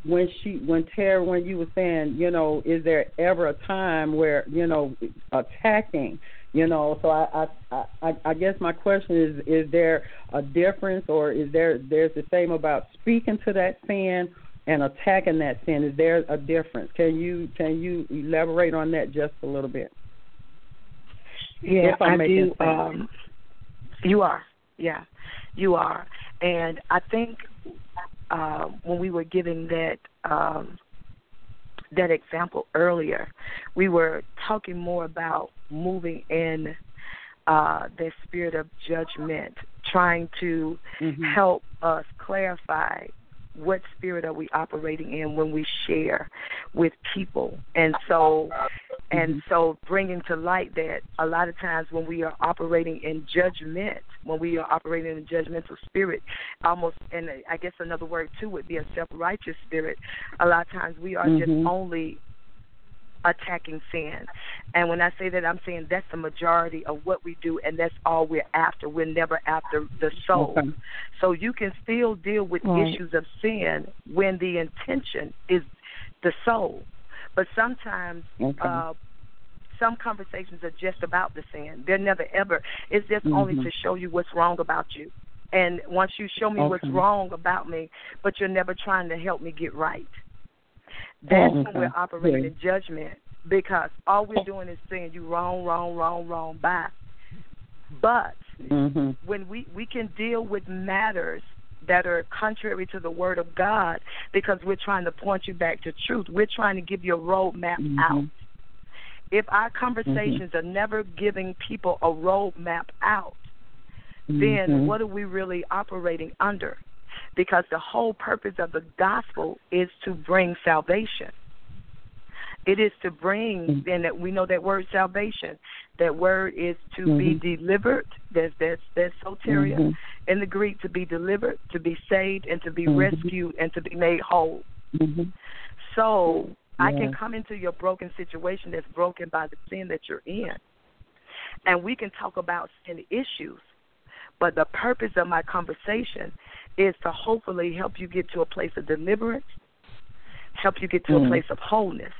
when she, when Tara, when you were saying, you know, is there ever a time where, you know, attacking, you know, so I, I, I, I guess my question is, is there a difference, or is there, there's the same about speaking to that sin and attacking that sin? Is there a difference? Can you, can you elaborate on that just a little bit? Yeah, I do. Um, you are. Yeah, you are. And I think uh, when we were giving that um, that example earlier, we were talking more about moving in uh, the spirit of judgment, trying to mm-hmm. help us clarify what spirit are we operating in when we share with people. And so and mm-hmm. so bringing to light that a lot of times when we are operating in judgment, when we are operating in a judgmental spirit, almost, and I guess another word too would be a self-righteous spirit, a lot of times we are mm-hmm. just only attacking sin. And when I say that, I'm saying that's the majority of what we do, and that's all we're after. We're never after the soul. Okay. So you can still deal with right. issues of sin when the intention is the soul. But sometimes okay. uh, some conversations are just about the sin. They're never ever. It's just mm-hmm. only to show you what's wrong about you. And once you show me okay. what's wrong about me, but you're never trying to help me get right. That's oh, okay. when we're operating yeah. in judgment, because all we're doing is saying you wrong, wrong, wrong, wrong, bye. But mm-hmm. when we, we can deal with matters that are contrary to the Word of God, because we're trying to point you back to truth. We're trying to give you a roadmap mm-hmm. out. If our conversations mm-hmm. are never giving people a roadmap out, mm-hmm. then what are we really operating under? Because the whole purpose of the gospel is to bring salvation. It is to bring, and that we know that word salvation. That word is to mm-hmm. be delivered. That's that's that's soteria mm-hmm. in the Greek, to be delivered, to be saved, and to be mm-hmm. rescued, and to be made whole. Mm-hmm. So yeah. I can come into your broken situation that's broken by the sin that you're in, and we can talk about sin issues. But the purpose of my conversation is to hopefully help you get to a place of deliverance, help you get to mm. a place of wholeness.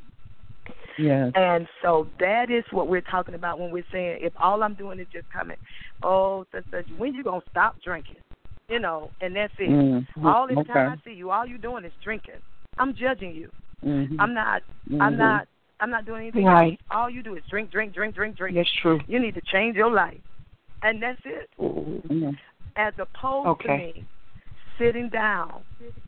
Yes. And so that is what we're talking about when we're saying, if all I'm doing is just coming, oh, such, such, when you going to stop drinking? You know, and that's it. Mm-hmm. All the okay. time I see you, all you're doing is drinking. I'm judging you. Mm-hmm. I'm not, mm-hmm. I'm not, I'm not doing anything right. else. All you do is drink, drink, drink, drink, drink. That's true. You need to change your life. And that's it. Mm-hmm. As opposed okay. to me sitting down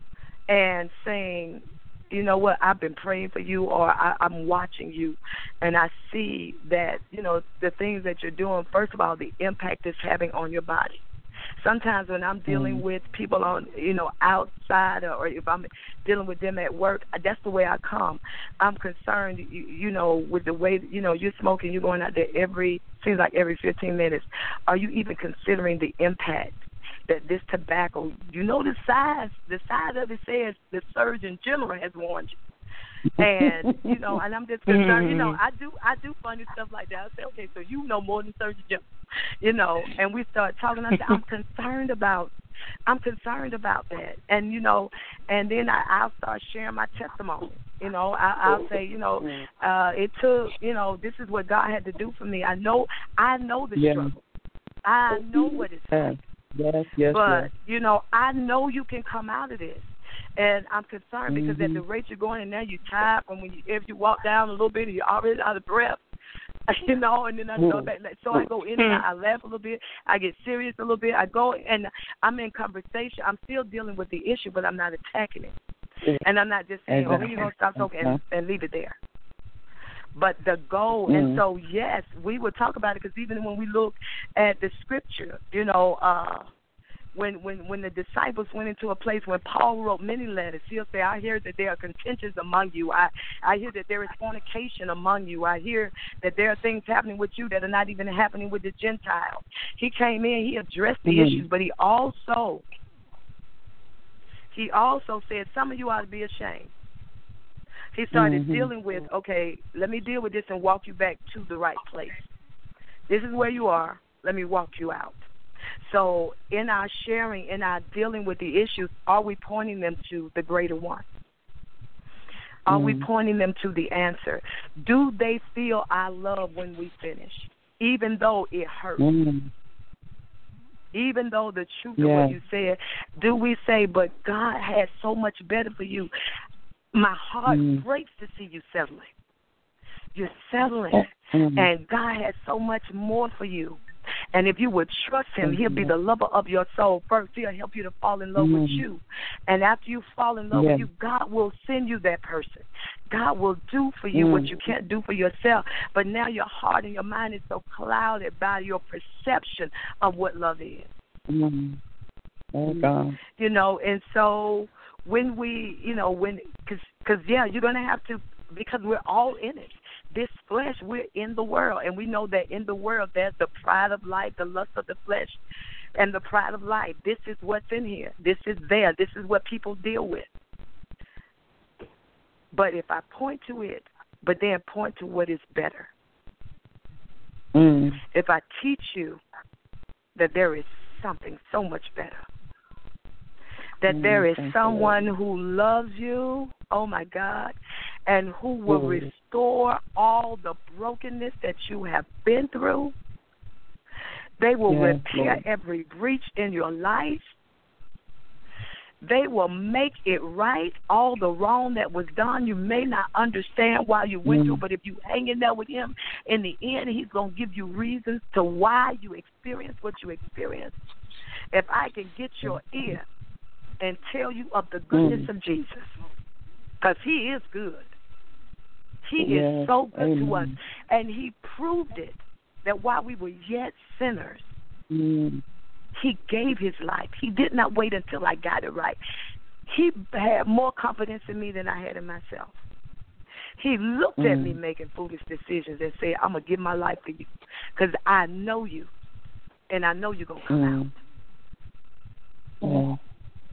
and saying, you know what, I've been praying for you, or I, I'm watching you, and I see that, you know, the things that you're doing, first of all, the impact it's having on your body. Sometimes when I'm dealing mm. with people on, you know, outside, or if I'm dealing with them at work, that's the way I come. I'm concerned, you, you know, with the way, you know, you're smoking, you're going out there every, seems like every fifteen minutes. Are you even considering the impact that this tobacco, you know, the size, the size of it says the Surgeon General has warned you. And, you know, and I'm just concerned, you know, I do I do funny stuff like that. I say, okay, so you know more than Surgeon General, you know, and we start talking. I say, I'm concerned about, I'm concerned about that. And, you know, and then I, I'll start sharing my testimony. You know, I, I'll say, you know, uh, it took, you know, this is what God had to do for me. I know, I know the yeah. struggle. I know what it's like. Yes, yes, but, yes. you know, I know you can come out of this. And I'm concerned because mm-hmm. at the rate you're going, and now you're tired from when you, if you walk down a little bit, you're already out of breath, you know, and then I go back. So I go in and out, I laugh a little bit, I get serious a little bit, I go, and I'm in conversation. I'm still dealing with the issue, but I'm not attacking it. And I'm not just saying, exactly. oh, when you going to stop talking and, and leave it there. But the goal, mm-hmm. and so, yes, we would talk about it, because even when we look at the scripture, you know, uh, When, when when the disciples went into a place, when Paul wrote many letters, he'll say, I hear that there are contentions among you. I, I hear that there is fornication among you. I hear that there are things happening with you that are not even happening with the Gentiles. He came in, he addressed the mm-hmm. issues, but he also, he also said, some of you ought to be ashamed. He started mm-hmm. dealing with, okay, let me deal with this and walk you back to the right place. This is where you are. Let me walk you out. So in our sharing, in our dealing with the issues, are we pointing them to the greater one? Are mm. we pointing them to the answer? Do they feel our love when we finish, even though it hurts? Mm. Even though the truth Yes. of what you said, do we say, but God has so much better for you? My heart Mm. breaks to see you settling. You're settling, Mm. and God has so much more for you. And if you would trust him, Thank he'll you, be Lord. the lover of your soul first. He'll help you to fall in love Mm. with you. And after you fall in love Yes. with you, God will send you that person. God will do for you Mm. what you can't do for yourself. But now your heart and your mind is so clouded by your perception of what love is. Mm. Oh, God. You know, and so when we, you know, when, because, cause, yeah, you're going to have to, because we're all in it. This flesh, we're in the world, and we know that in the world there's the pride of life, the lust of the flesh, and the pride of life. This is what's in here. This is there. This is what people deal with. But if I point to it, but then point to what is better, Mm. if I teach you that there is something so much better, that Mm, there is thank you, someone Lord. who loves you, oh my God, and who will Mm. restore all the brokenness that you have been through. They will Yes, repair Lord. every breach in your life. They will make it right, all the wrong that was done. You may not understand why you went Mm. through, but if you hang in there with him, in the end, he's going to give you reasons to why you experienced what you experienced. If I can get your ear and tell you of the goodness Mm. of Jesus, because he is good. He Yes, is so good to us, amen. and he proved it, that while we were yet sinners, Mm. he gave his life. He did not wait until I got it right. He had more confidence in me than I had in myself. He looked at Mm. me making foolish decisions and said, I'm going to give my life for you because I know you, and I know you're going to come Mm. out. Yeah.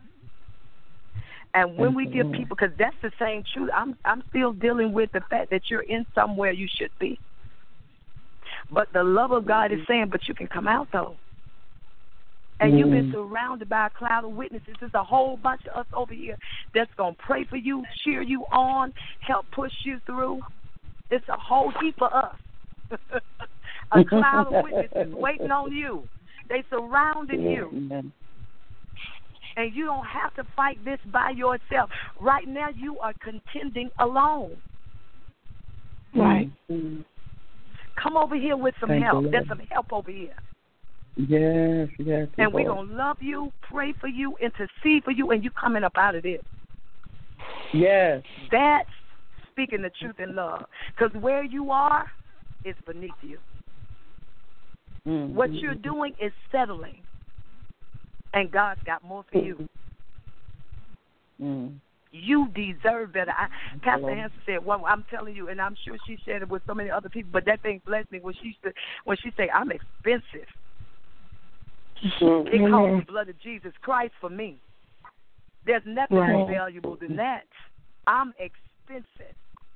And when Thank we you, give Lord. people, because that's the same truth, I'm I'm still dealing with the fact that you're in somewhere you should be. But the love of God is saying, but you can come out, though. And Mm. you've been surrounded by a cloud of witnesses. There's a whole bunch of us over here that's going to pray for you, cheer you on, help push you through. It's a whole heap of us. A cloud of witnesses waiting on you. They surrounded Yeah, you. amen. And you don't have to fight this by yourself. Right now, you are contending alone. Right. Mm. Come over here with some Thank you, help. Lord. There's some help over here. Yes, yes. And we're Lord. going to love you, pray for you, intercede for you, and you coming up out of this. Yes. That's speaking the truth in love. Because where you are is beneath you. Mm. What you're doing is settling. And God's got more for you. Mm. You deserve better. I, Pastor Lord. Hanson said, well, I'm telling you, and I'm sure she shared it with so many other people, but that thing blessed me when she said, when she said, I'm expensive. Mm. It cost the blood of Jesus Christ for me. There's nothing Right. more valuable than that. I'm expensive.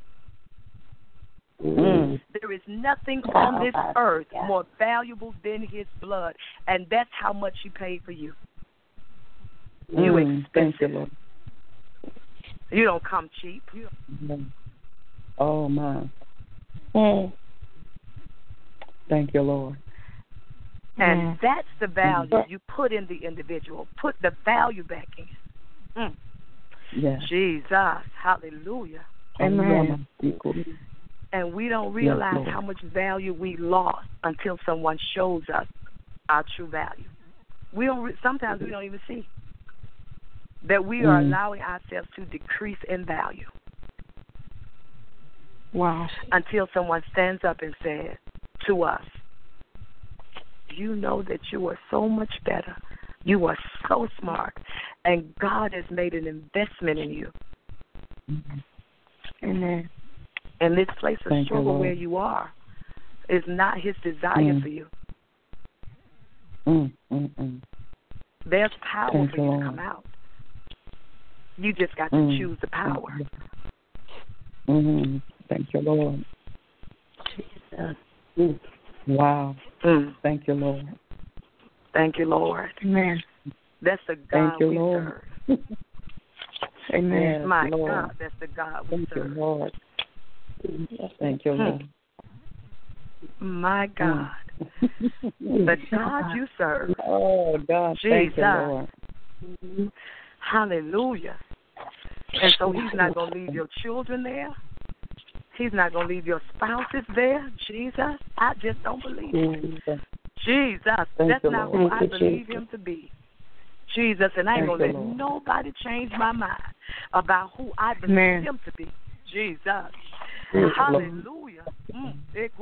Mm. There is nothing on this earth more valuable than his blood, and that's how much he paid for you. You Mm. Thank you, expensive. Lord. You don't come cheap. Mm. Oh, my. Mm. Thank you, Lord. And Yeah. that's the value you put in the individual. Put the value back in. Mm. Yes. Jesus. Hallelujah. Amen. And we don't realize Lord. how much value we lost until someone shows us our true value. We don't. Re- sometimes we don't even see that we are Mm. allowing ourselves to decrease in value Wow. until someone stands up and says to us, you know that you are so much better. You are so smart. And God has made an investment in you. Amen. And this place of Thank you, struggle Lord. where you are is not his desire Mm. for you. Mm. Mm. Mm. There's power Thank for you, you to Lord. come out. You just got to Mm. choose the power. Mm-hmm. Thank you, Lord. Jesus. Mm. Wow. Mm. Thank you, Lord. Thank you, Lord. Amen. That's the God Thank you, we Lord. serve. Amen. Yes, My Lord. God, that's the God we Thank you, serve. Lord. Thank you, Lord. My God. Mm. The God you serve. Oh, God, thank you, Lord. Hallelujah. And so he's not going to leave your children there. He's not going to leave your spouses there. Jesus, I just don't believe it. Jesus, Thank that's you, not Lord. who I believe him to be. Jesus, and I ain't Thank going to you, let Lord. nobody change my mind about who I believe Amen. him to be. Jesus. Lord. Hallelujah. Mm.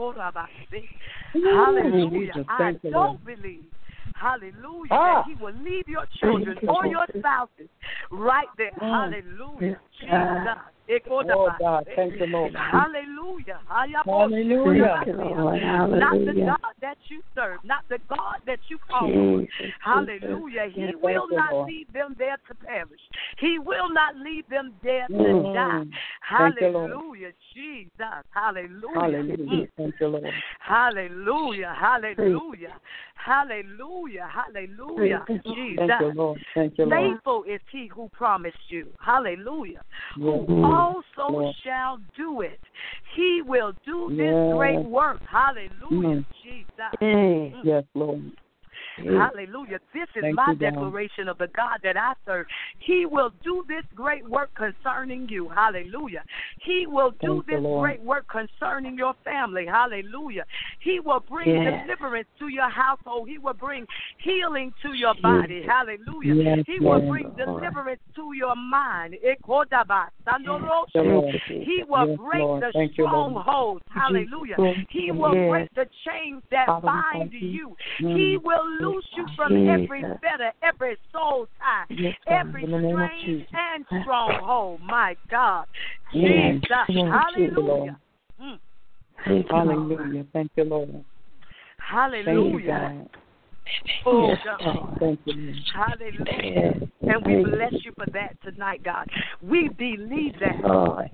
Hallelujah. Jesus, I thank you, don't Lord. believe, hallelujah, Ah. that he will leave your children or your spouses right there. Mm. Hallelujah. Jesus. Oh, God, thank you, Lord. Hallelujah. Hallelujah. Thank you, Lord. Not the Hallelujah. God that you serve, not the God that you call on. Jesus, Hallelujah. He Yes, will thank you, not Lord. leave them there to perish. He will not leave them there to Mm. die. Thank you, Lord. Hallelujah. Jesus. Hallelujah. Hallelujah. Mm. Thank you, Lord. Hallelujah. Hallelujah. Hallelujah. Hallelujah. Jesus. Thank you, Lord. Thank you, Lord. Faithful is he who promised you. Hallelujah. Yes, Who also Lord. shall do it. He will do this Yes. great work. Hallelujah. Mm. Jesus. Hey. Yes, Lord. Hallelujah. This is Thank my you, God. declaration of the God that I serve. He will do this great work concerning you. Hallelujah. He will do Thank you, this Lord. great work concerning your family. Hallelujah. He will bring Yes. deliverance to your household. He will bring healing to your body. Hallelujah. Yes, He will Lord. bring deliverance to your mind. Ekodaba, sandorosha. Thank you, Lord. He will Yes, break Lord. the Thank you, Lord. strongholds. Hallelujah. He will Yes. break the chains that Father, we bind thank you. you. Mm. He will loose you from every Jesus. fetter, every soul tie, Yes, God. every In the name of strain Jesus. and stronghold. My God. Yes. Jesus. Thank you, Hallelujah. Mm. Thank you, Lord. Hallelujah. Thank you, Lord. Thank you, Hallelujah. God. Oh, Yes, God. God. Thank you, Lord. Hallelujah. Yes. And we Thank bless you for that tonight, God. We believe you, that. Lord.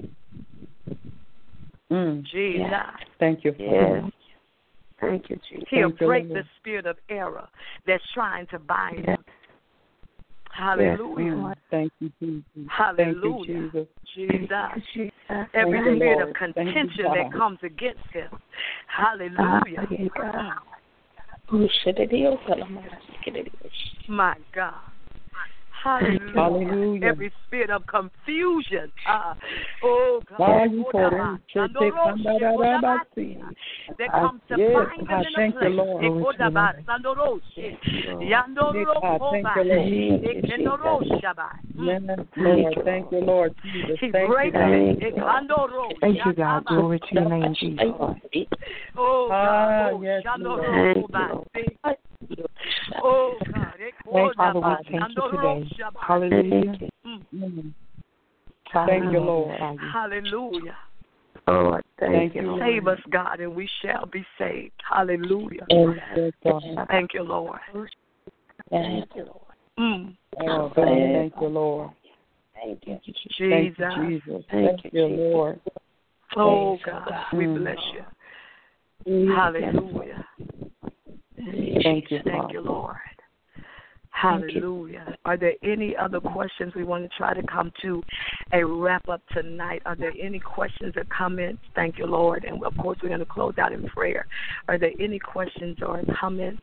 Mm. Jesus. Thank you, Father. Yes. Thank you, Jesus. He'll Thank you, break Lord. the spirit of error that's trying to bind Yes. him. Hallelujah. Mm. Thank you, Jesus. Hallelujah. Thank you, Jesus. Jesus. Jesus. Every Thank you, spirit Lord. of Thank you, contention that God. comes against him. Ah, Hallelujah. yeah, God. Oh, shit, it is. It is. My God. Hallelujah. Hallelujah. Every spirit of confusion. Uh, oh, God. Why you told him to take Kandarabasi? That comes to Yes, bind them God, in thank a you, place. Lord. Ekodaba, sandoroshi. Yes, Yandorokoba. God, thank you, Lord. Ekendoroshaba. Yes, Mm. Lord. Thank you, Lord Jesus. He Thank you, breaks God. it. Ekandoro, Thank you, God. shataba. Glory to your name, Jesus. Oh, Ah, God. Oh, yes, shandorokoba. Oh, God. Thank Father, we Ekodaba, thank you today. sandoroshaba. Hallelujah. Mm. Mm. Father, Thank we you, magnify Lord. you. Hallelujah. Lord, thank, Thank you, you, Lord. Save us, God, and we shall be saved. Hallelujah. Yes, God. Thank you, Lord. Thank you, Lord. Mm. Oh, God, thank you, Lord. Thank you, Thank Jesus. you, Jesus. Thank Thank you, you, Jesus. Lord. Oh, Thank you, God, God. we Mm. bless you. Hallelujah. Thank you, Thank you, Lord. Hallelujah. Are there any other questions we want to try to come to a wrap up tonight? Are there any questions or comments? Thank you, Lord. And of course, we're going to close out in prayer. Are there any questions or comments?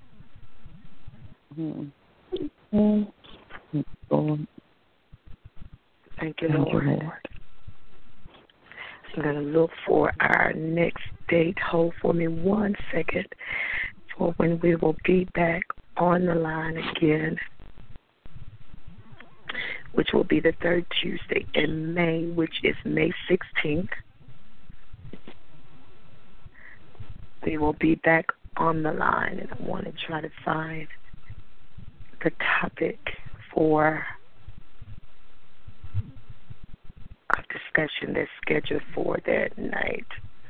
Mm. Mm. Lord. Thank you, Thank Lord. you, Lord. I'm going to look for our next date. Hold for me one second for when we will be back on the line again, which will be the third Tuesday in May, which is May sixteenth. We will be back on the line, and I want to try to find the topic for our discussion that's scheduled for that night.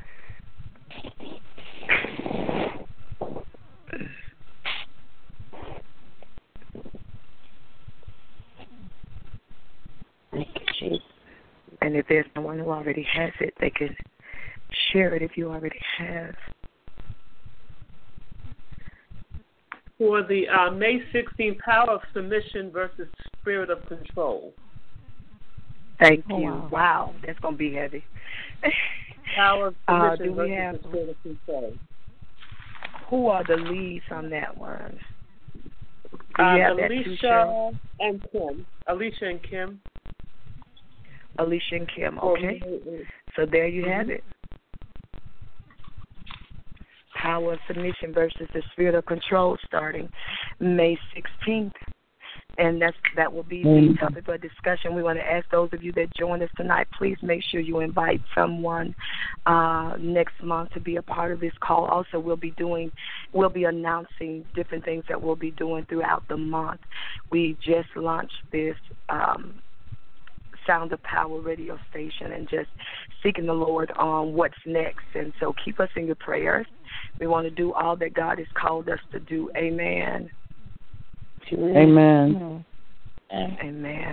Thank you, Jesus. And if there's someone who already has it, they can share it if you already have. For the uh, May sixteenth, Power of Submission versus Spirit of Control. Thank Oh, you. wow. Wow, that's going to be heavy. Power of uh, submission do we versus have, the spirit of control. who are the leads on that one? Do Um, you have that too, Cheryl? Alicia and Kim. Alicia and Kim. Alicia and Kim, okay. So there you mm-hmm. have it. Power of submission versus the spirit of control, starting May sixteenth. And that's that will be the topic for discussion. We want to ask those of you that join us tonight, please make sure you invite someone uh, next month to be a part of this call. Also, we'll be doing, we'll be announcing different things that we'll be doing throughout the month. We just launched this um, Sound of Power radio station and just seeking the Lord on what's next. And so keep us in your prayers. We want to do all that God has called us to do. Amen. Amen. Amen.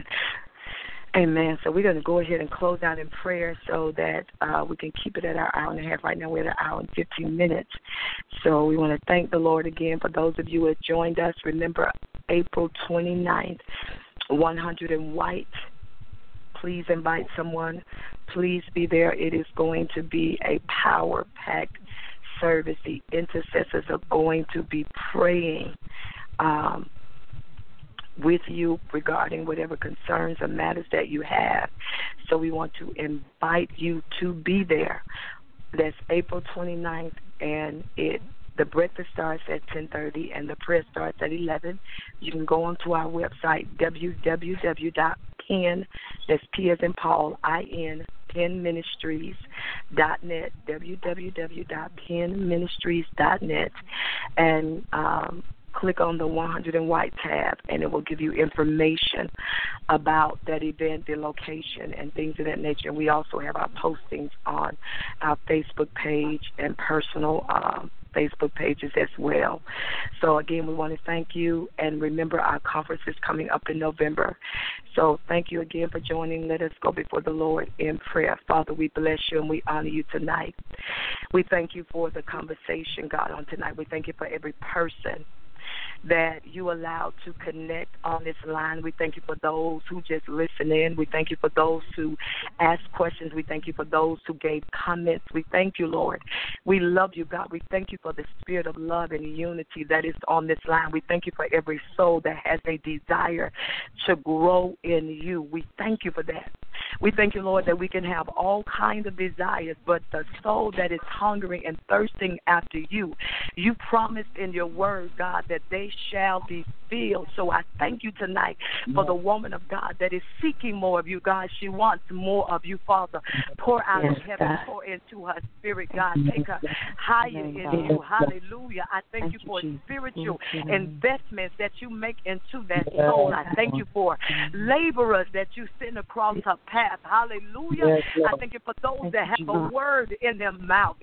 Amen. So we're going to go ahead and close out in prayer so that uh, we can keep it at our hour and a half. Right now we're at an hour and fifteen minutes. So we want to thank the Lord again for those of you who have joined us. Remember, April twenty-ninth, one hundred in white. Please invite someone. Please be there. It is going to be a power-packed service. The intercessors are going to be praying um, with you regarding whatever concerns or matters that you have. So we want to invite you to be there. That's April twenty-ninth, and it the breakfast starts at ten thirty and the prayer starts at eleven. You can go onto our website, w w w dot pen, that's P as in Paul, I N, pen ministries dot net, w w w dot pen ministries dot net, and um, click on the one hundred in white tab, and it will give you information about that event, the location, and things of that nature. And we also have our postings on our Facebook page and personal um, Facebook pages as well. So, again, we want to thank you, and remember our conference is coming up in November. So thank you again for joining. Let us go before the Lord in prayer. Father, we bless you and we honor you tonight. We thank you for the conversation, God, on tonight. We thank you for every person that you allowed to connect on this line. We thank you for those who just listen in. We thank you for those who ask questions. We thank you for those who gave comments. We thank you, Lord. We love you, God. We thank you for the spirit of love and unity that is on this line. We thank you for every soul that has a desire to grow in you. We thank you for that. We thank you, Lord, that we can have all kinds of desires, but the soul that is hungering and thirsting after you, you promised in your word, God, that they shall be filled. So I thank you tonight for the woman of God that is seeking more of you, God. She wants more of you, Father. Pour out Yes, of heaven, God. pour into her spirit, God. Take her higher in you. Hallelujah. I thank you for spiritual investments that you make into that soul. I thank you for laborers that you send across her path. Hallelujah. I thank you for those that have a word in their mouth.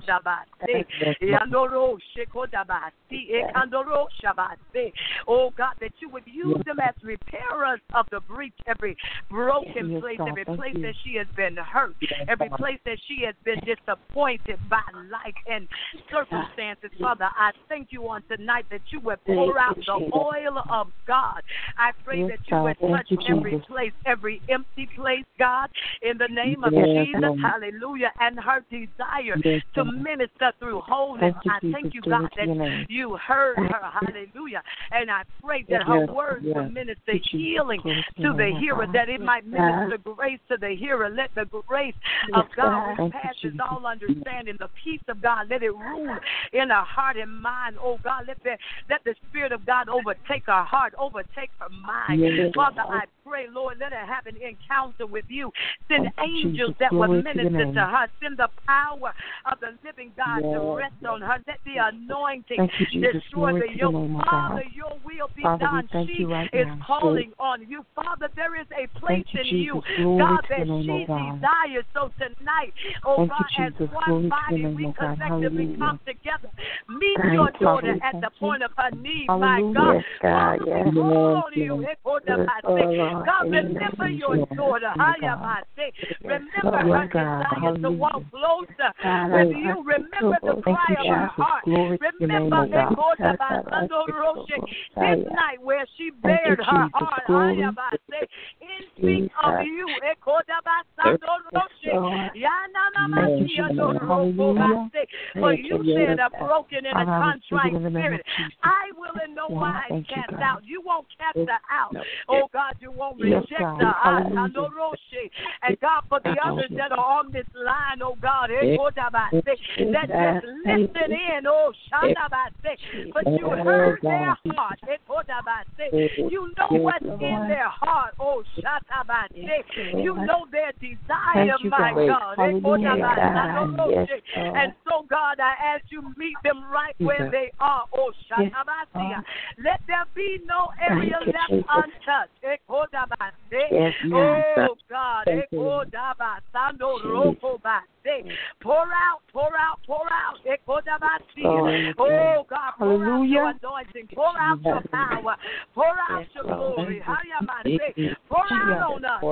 Oh, God, that you would use them as repairers of the breach, every broken place, every place that she has been hurt, every place that she has been disappointed by life and circumstances. Father, I thank you on tonight that you would pour out the oil of God. I pray that you would touch every place, every empty place, God, in the name of Jesus. Hallelujah. And her desire to minister through wholeness. I thank you, God, that you heard her. Hallelujah. And I pray that her words will minister healing to the hearer, that it might minister grace to the hearer. Let the grace of God, which passes all understanding, the peace of God, let it rule in her heart and mind. Oh, God, let the, let the Spirit of God overtake her heart, overtake her mind. Father, I pray, Lord, let her have an encounter with you. Send angels that will minister to her. Send the power of the living God to rest on her. Let the anointing destroy the yoke. Father, your will be done. She is calling on you. Father, there is a place in you, God, that she desires. So tonight, oh God, as one body, we collectively come together. Meet your daughter at the point of her need, my God. Father, we call on you. God. God, In the remember name your of daughter. Jesus, God. Remember Yes, her God. desire to walk Hallelujah. closer God, with I you. Remember the Thank cry you, of her Jesus. heart. Glory to your name, Remember O God. this night where she Thank you, bared her Jesus. heart Glory. in speak of Jesus. you. Hallelujah. For you said a broken and a Father, I receive it contrite in the name of spirit Jesus. I will in no Lord, wise thank you, cast God. out. You won't cast her out. Oh God, you won't Yes, reject God. her. Hallelujah. And God, for the others that are on this line, oh God, that just listen in, oh Shandabase, but you heard their heart. You know what's in their heart, oh Shatabase. You know their desire, you, my God. God. Hallelujah. Yes, And so, God, I ask you meet them right where they are, oh Shatabase. Let there be no area Thank you, left untouched. Yes, Oh God, Thank you. pour out, pour out, pour out. Lord, Oh God, pour Hallelujah. out your anointing, pour out your power, pour out Yes, your Lord. glory. Thank you. Pour out on us.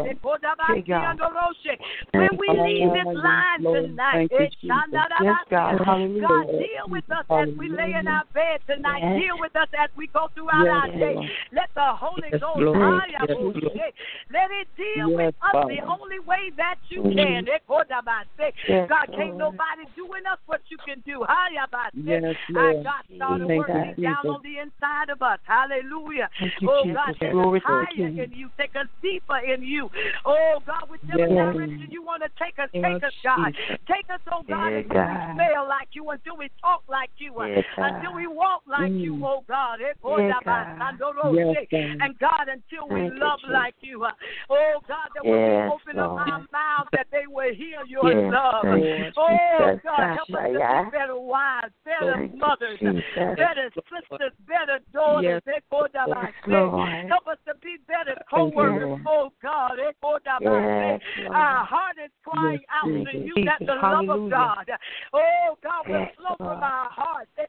When we leave this line tonight, Yes, God. Hallelujah. God, deal with us as we lay in our bed tonight. Yes. Deal with us as we go throughout Yes, our day. Lord. Let the Holy Yes, Ghost Lord. fire, Yes, oh, Lord. shit. Let it deal Yes, with us Father. the only way that you Mhm. can. Yes, God, can't Lord. nobody do in us what you can do. Yes, Our Lord. God started Thank working you, it down Jesus. on the inside of us. Hallelujah. Thank you, Oh Jesus. God, take Glory us to the higher King. in you. Take us deeper in you. Oh God, whichever Yes. direction you want to take us, Yes, take us, God. Jesus. Take us, oh God, Yeah, until we God. smell like you, until we talk like you, uh, Yeah, God. until we walk like you, Mm. oh God. Yeah, God. Yes, God. And God, until we Thank you, love Jesus. like you. uh, Oh God, that when Yes, we open up Lord. our mouths, that they will hear your Yes, love. thank you, Oh Jesus. God, help us to Hallelujah. be better wives, better Thank you, mothers, Jesus. better sisters, better daughters. Yes. Yes, Lord. Help us to be better Thank you, co-workers, Lord. oh God. Yes, Lord. Our heart is crying Yes, out to Jesus. you, Jesus. that the love of Hallelujah. God. Oh God, will Yes, flow from Lord. our hearts. Yes,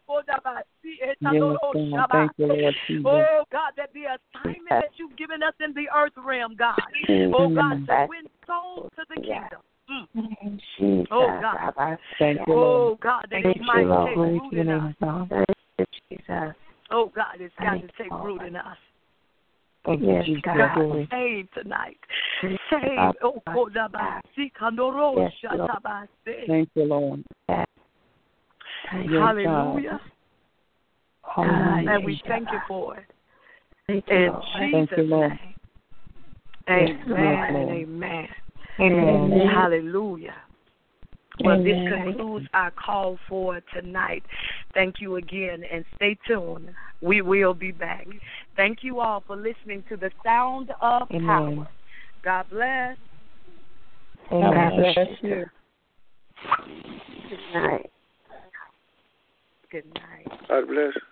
God. Thank you, Lord Jesus. Oh God, that the assignment that you've given us in the earth realm, God. Oh God, to win souls to the kingdom. Mm. Jesus. Oh, God. Thank you, Oh Lord. God, that Thank you you, might Lord. take Glory root to your in name, us. God. Thank you, Jesus. Oh God, it's got Thank to take you, root Lord. in us. Thank you, Yes, Jesus. God. God, save tonight. Save. God. Oh, Kodabasi, Kandoro, Yes, Lord. Shatabasi. Thank you, Lord. Yes. Thank Yes, Hallelujah. Hallelujah. And we thank you for it. Thank you, In Lord. Thank you, Jesus' Lord. name. Yes, Amen and Lord. amen. Amen. Hallelujah. Well, this Amen. concludes our call for tonight. Thank you again, and stay tuned. We will be back. Thank you all for listening to the Sound of Amen. Power. God bless. Amen. God bless you. Good night. Good night. God bless.